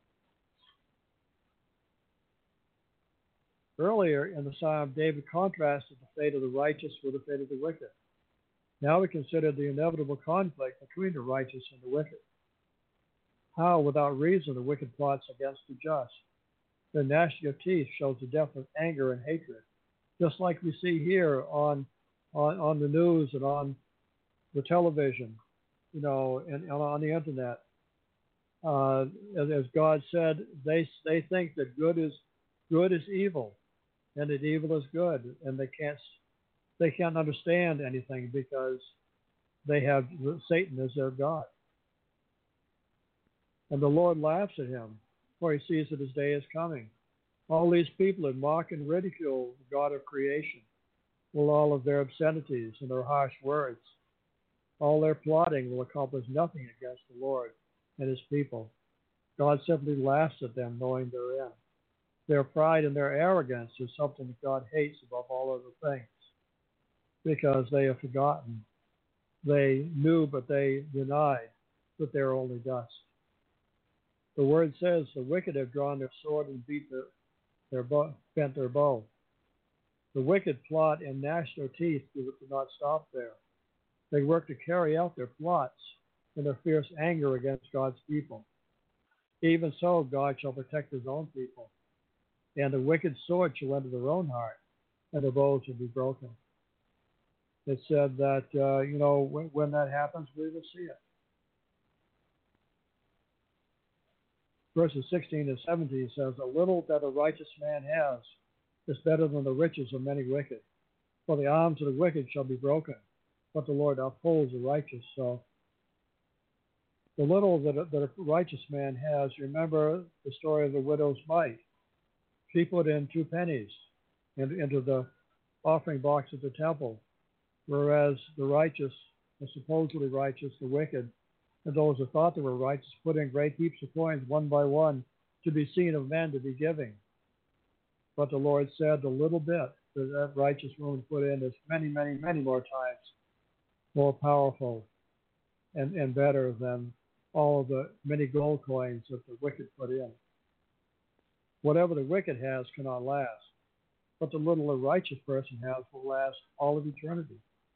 Earlier in the Psalm, David contrasted the fate of the righteous with the fate of the wicked. Now we consider the inevitable conflict between the righteous and the wicked. How, without reason, the wicked plots against the just. Their gnashing of teeth shows the depth of anger and hatred, just like we see here on On, on the news and on the television, you know, and, and on the internet. Uh, as, as God said, they they think that good is good is evil, and that evil is good, and they can't they can't understand anything because they have Satan as their God. And the Lord laughs at him, for he sees that his day is coming. All these people that mock and ridicule the God of creation, with all of their obscenities and their harsh words, all their plotting will accomplish nothing against the Lord and his people. God simply laughs at them, knowing their end. Their pride and their arrogance is something that God hates above all other things, because they have forgotten. They knew, but they denied that they're only dust. The word says the wicked have drawn their sword and beat their, their bow, bent their bow. The wicked plot and gnash their teeth, but do not stop there. They work to carry out their plots in their fierce anger against God's people. Even so, God shall protect his own people, and the wicked sword shall enter their own heart, and their bows will be broken. It said that, uh, you know, when, when that happens, we will see it. Verses sixteen and seventeen says, "A little that a righteous man has is better than the riches of many wicked. For the arms of the wicked shall be broken, but the Lord upholds the righteous." So the little that a, that a righteous man has, remember the story of the widow's mite. She put in two pennies into, into the offering box at the temple, whereas the righteous, the supposedly righteous, the wicked, and those who thought they were righteous, put in great heaps of coins one by one to be seen of men to be giving. But the Lord said, the little bit that that righteous woman put in is many, many, many more times more powerful and, and better than all of the many gold coins that the wicked put in. Whatever the wicked has cannot last, but the little a righteous person has will last all of eternity.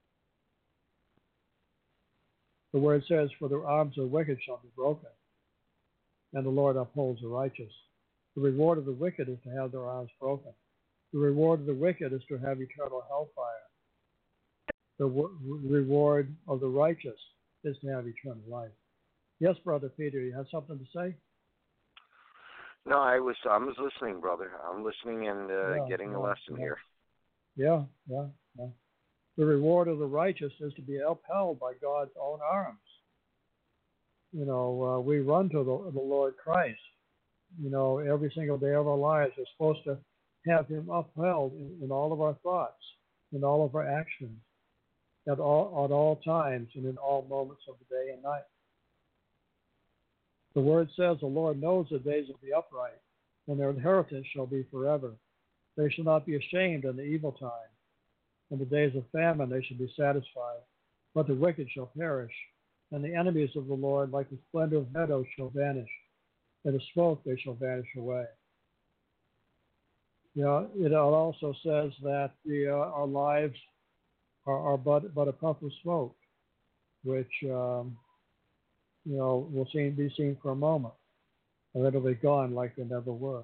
The word says, "For the arms of the wicked shall be broken, and the Lord upholds the righteous." The reward of the wicked is to have their arms broken. The reward of the wicked is to have eternal hellfire. The w- reward of the righteous is to have eternal life. Yes, Brother Peter, you have something to say? No, I was I was listening, brother. I'm listening and uh, yeah, getting yeah, a lesson yeah. here. Yeah, yeah, yeah. The reward of the righteous is to be upheld by God's own arms. You know, uh, we run to the, the Lord Christ. You know, every single day of our lives, we're supposed to have him upheld in, in all of our thoughts, in all of our actions, at all, at all times, and in all moments of the day and night. The word says, "The Lord knows the days of the upright, and their inheritance shall be forever. They shall not be ashamed in the evil time. In the days of famine they shall be satisfied, but the wicked shall perish, and the enemies of the Lord, like the splendor of meadows, shall vanish. In the smoke they shall vanish away." You know, it also says that the, uh, our lives are, are but, but a puff of smoke, which, um, you know, will seen, be seen for a moment, and then it'll be gone like they never were.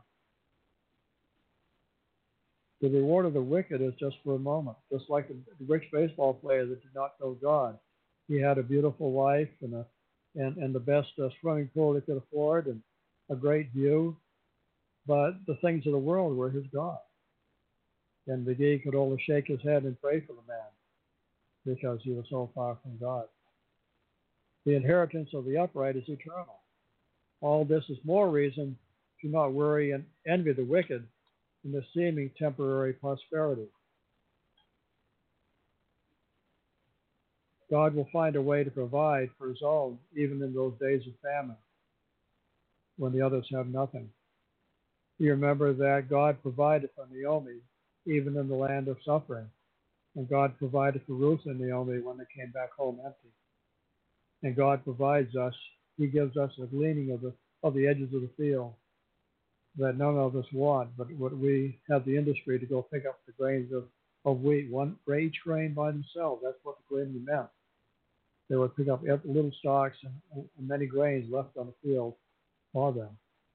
The reward of the wicked is just for a moment, just like the, the rich baseball player that did not know God. He had a beautiful wife and a and, and the best uh, swimming pool he could afford and a great view, but the things of the world were his God. And McGee could only shake his head and pray for the man because he was so far from God. The inheritance of the upright is eternal. All this is more reason to not worry and envy the wicked in the seeming temporary prosperity. God will find a way to provide for his own, even in those days of famine, when the others have nothing. You remember that God provided for Naomi, even in the land of suffering. And God provided for Ruth and Naomi when they came back home empty. And God provides us, he gives us a gleaning of the, of the edges of the field that none of us want, but what we have the industry to go pick up the grains of, of wheat, one for each grain by themselves. That's what the gleaning meant. They would pick up little stalks and, and many grains left on the field for them.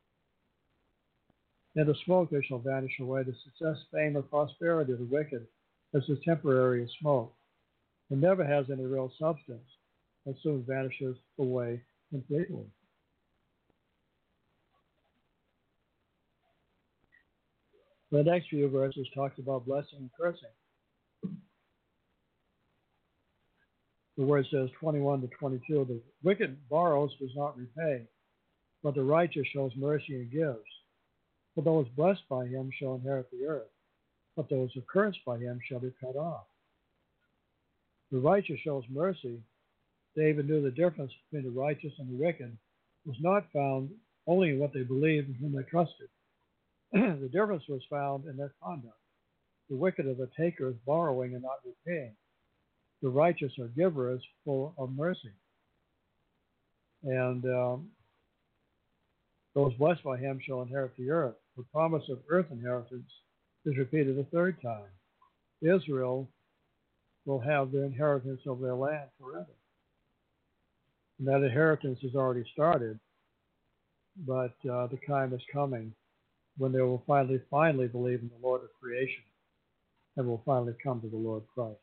In the smoke they shall vanish away. The success, fame, or prosperity of the wicked is as temporary as smoke. It never has any real substance and soon vanishes away completely. The next few verses talks about blessing and cursing. The word says twenty-one to twenty-two, the wicked borrows, does not repay, but the righteous shows mercy and gives. For those blessed by him shall inherit the earth, but those accursed by him shall be cut off. The righteous shows mercy. David knew the difference between the righteous and the wicked was not found only in what they believed and whom they trusted. The difference was found in their conduct. The wicked are the takers, borrowing and not repaying. The righteous are givers, full of mercy. And um, those blessed by him shall inherit the earth. The promise of earth inheritance is repeated a third time. Israel will have the inheritance of their land forever. And that inheritance has already started, but uh, the time is coming when they will finally, finally believe in the Lord of creation and will finally come to the Lord Christ.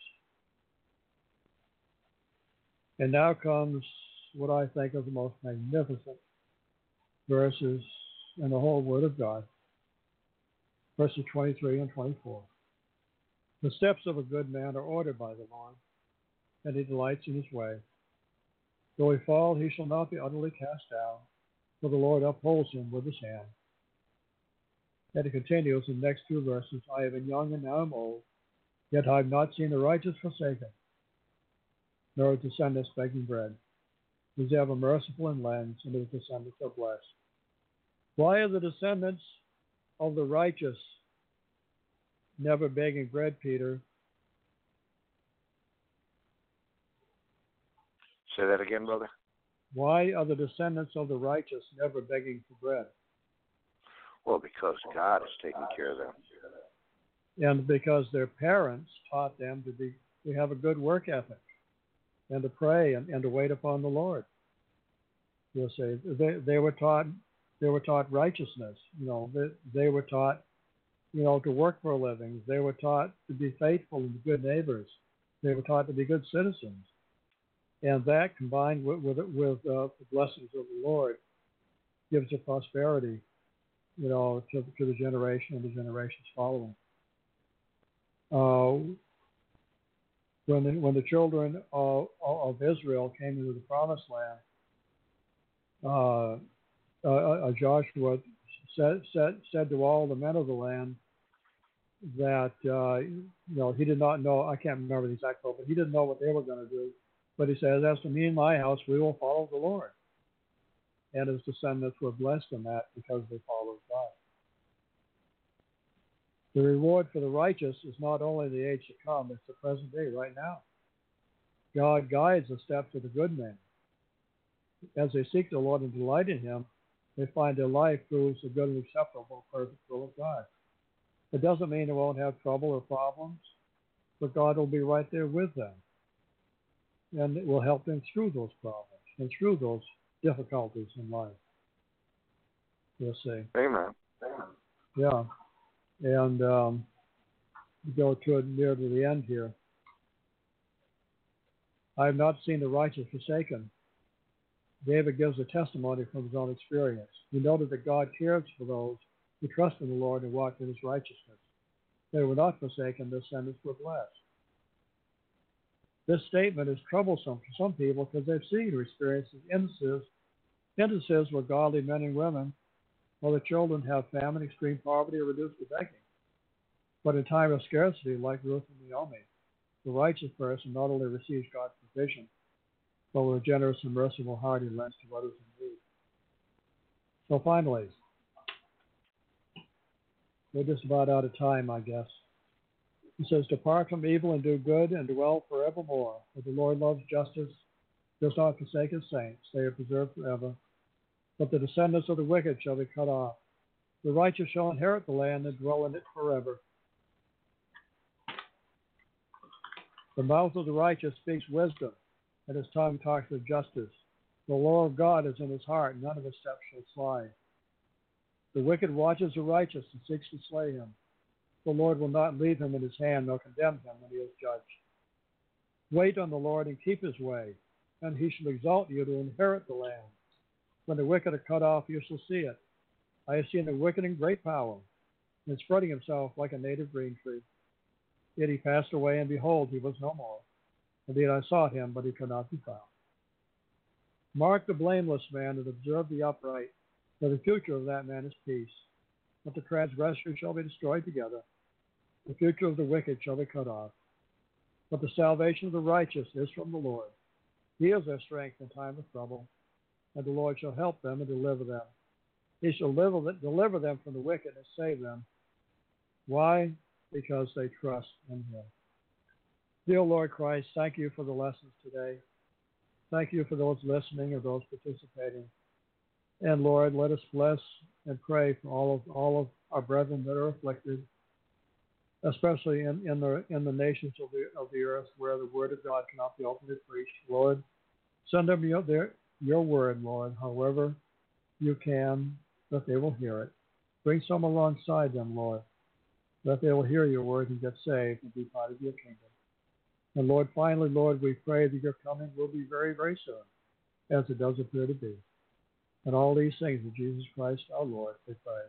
And now comes what I think are the most magnificent verses in the whole Word of God. Verses twenty-three and twenty-four. The steps of a good man are ordered by the Lord, and he delights in his way. Though he fall, he shall not be utterly cast down, for the Lord upholds him with his hand. And it continues in the next two verses, I have been young and now am old, yet I have not seen the righteous forsaken, nor his descendants begging bread. He is ever merciful and lends, and his descendants are blessed. Why are the descendants of the righteous never begging bread, Peter? Say that again, brother. Why are the descendants of the righteous never begging for bread? Well, because God is taking care of them. And because their parents taught them to be to have a good work ethic and to pray and, and to wait upon the Lord. You'll say they they were taught they were taught righteousness. You know, they, they were taught, you know, to work for a living. They were taught to be faithful and good neighbors. They were taught to be good citizens. And that, combined with with, with uh, the blessings of the Lord, gives a prosperity, you know, to, to the generation and the generations following. Uh, when the, when the children of, of Israel came into the Promised Land, uh, uh, uh, Joshua said, said said to all the men of the land that uh, you know he did not know. I can't remember the exact quote, but he didn't know what they were going to do. But he says, as to me and my house, we will follow the Lord. And his descendants were blessed in that because they followed God. The reward for the righteous is not only the age to come, it's the present day, right now. God guides the steps of the good men. As they seek the Lord and delight in him, they find their life proves a good and acceptable, perfect will of God. It doesn't mean they won't have trouble or problems, but God will be right there with them. And it will help them through those problems and through those difficulties in life. We'll see. Amen. Yeah. And um, we go to it near to the end here. I have not seen the righteous forsaken. David gives a testimony from his own experience. He noted that God cares for those who trust in the Lord and walk in his righteousness. They were not forsaken, their descendants were blessed. This statement is troublesome for some people because they've seen or experienced instances, instances where godly men and women, while the children have famine, extreme poverty, or reduced to begging. But in time of scarcity, like Ruth and Naomi, the righteous person not only receives God's provision, but with a generous and merciful heart he lends to others in need. So finally, we're just about out of time, I guess. He says, depart from evil and do good and dwell forevermore. For the Lord loves justice, does not forsake his saints. They are preserved forever. But the descendants of the wicked shall be cut off. The righteous shall inherit the land and dwell in it forever. The mouth of the righteous speaks wisdom, and his tongue talks of justice. The law of God is in his heart, none of his steps shall slide. The wicked watches the righteous and seeks to slay him. The Lord will not leave him in his hand, nor condemn him when he is judged. Wait on the Lord and keep his way, and he shall exalt you to inherit the land. When the wicked are cut off, you shall see it. I have seen the wicked in great power, and spreading himself like a native green tree. Yet he passed away, and behold, he was no more. Indeed, I sought him, but he could not be found. Mark the blameless man and observe the upright, for the future of that man is peace. but the transgressors shall be destroyed together. The future of the wicked shall be cut off. But the salvation of the righteous is from the Lord. He is their strength in time of trouble, and the Lord shall help them and deliver them. He shall deliver them from the wicked and save them. Why? Because they trust in him. Dear Lord Christ, thank you for the lessons today. Thank you for those listening or those participating. And Lord, let us bless and pray for all of all of our brethren that are afflicted, especially in, in the in the nations of the of the earth where the word of God cannot be openly preached. Lord, send them your their, your word, Lord, however you can, that they will hear it. Bring some alongside them, Lord, that they will hear your word and get saved and be part of your kingdom. And Lord, finally, Lord, we pray that your coming will be very, very soon, as it does appear to be. And all these things in Jesus Christ our Lord, we pray.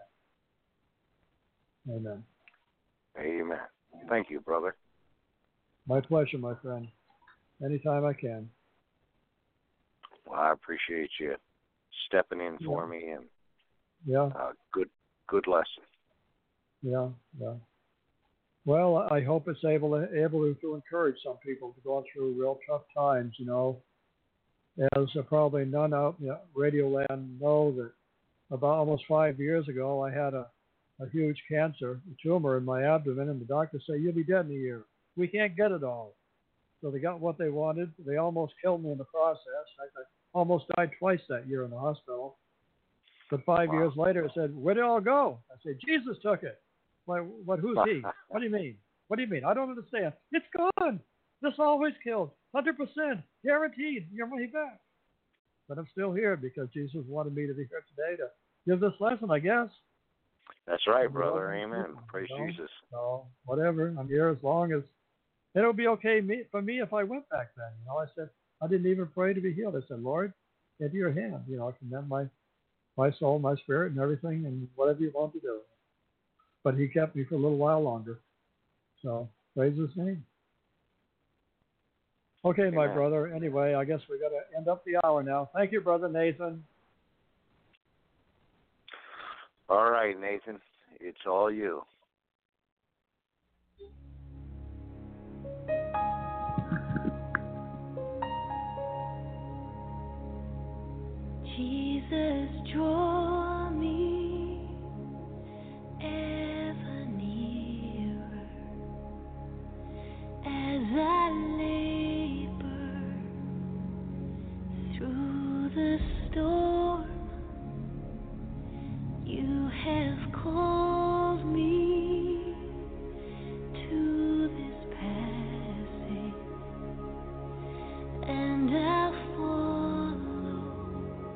Amen. Amen. Amen. Thank you, brother. My pleasure, my friend. Anytime I can. Well, I appreciate you stepping in Yeah. for me, and Yeah, uh, good, good lesson. yeah, yeah. Well, I hope it's able to, able to encourage some people to go through real tough times, you know. As uh, probably none out in Radio Land know, that about almost five years ago, I had a, a huge cancer, a tumor in my abdomen, and the doctor said, you'll be dead in a year. We can't get it all. So they got what they wanted. They almost killed me in the process. I, I almost died twice that year in the hospital. But five Wow. years later, it said, where'd it all go? I said, Jesus took it. Like, what, who's he? What do you mean? What do you mean? I don't understand. It's gone. This always kills. one hundred percent. Guaranteed. Your money back. But I'm still here because Jesus wanted me to be here today to give this lesson, I guess. That's right, You brother. know, Amen. Praise you know, Jesus. So, whatever. I'm here as long as it'll be okay me, for me if I went back then. You know, I said, I didn't even pray to be healed. I said, Lord, into your hand. You know, I commend my, my soul, my spirit, and everything, and whatever you want to do. But he kept me for a little while longer. So, praise his name. Okay, my Amen. brother. Anyway, I guess we got to end up the hour now. Thank you, Brother Nathan. All right, Nathan. It's all you. Jesus, draw me ever nearer as I labor through the storm. You have called me to this passage, and I'll follow,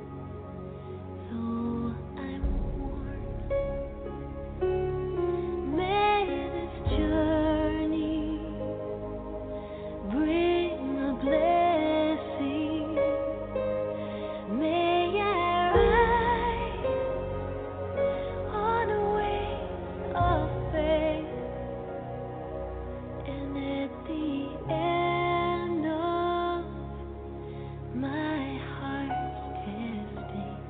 though I'm worn. May this journey bring a blessing. May I rise on wings of faith, and at the end of my heart's testing,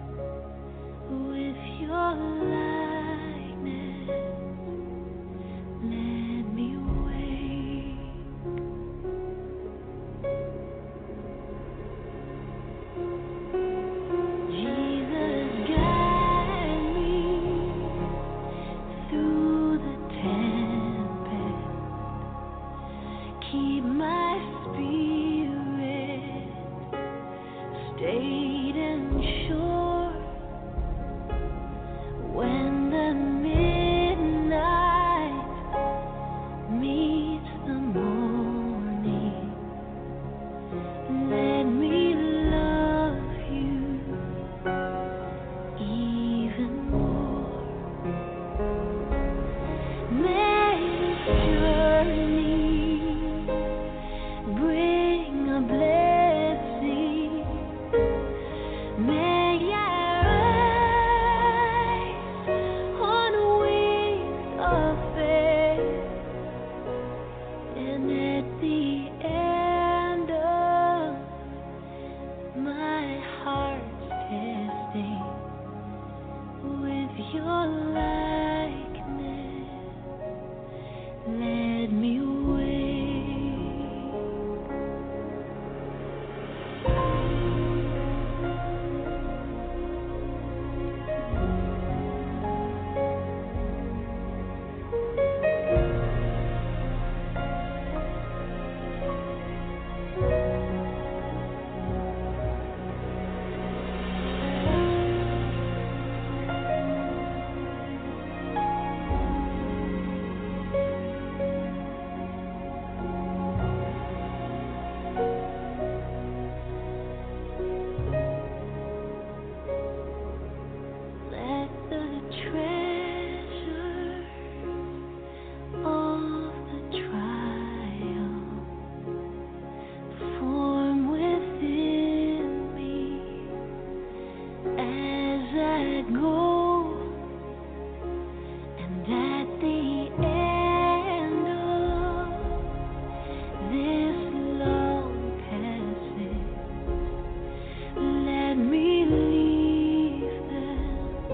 with your likeness, let me wake. Jesus, guide me through the tempest. Keep my spirit stayed and sure. When the midnight meets the morning, let me love you even more. May this journey bring a blessing. May I rise on wings of faith, and at the end of my heart's testing, with your go, and at the end of this long passage, let me leave them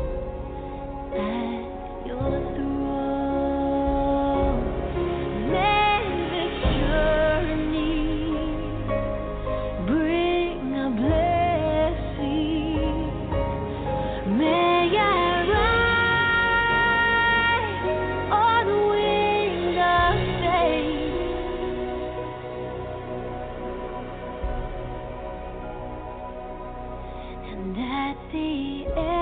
at your throne. May this journey bring a blessing. May I ride on wings of faith, and at the end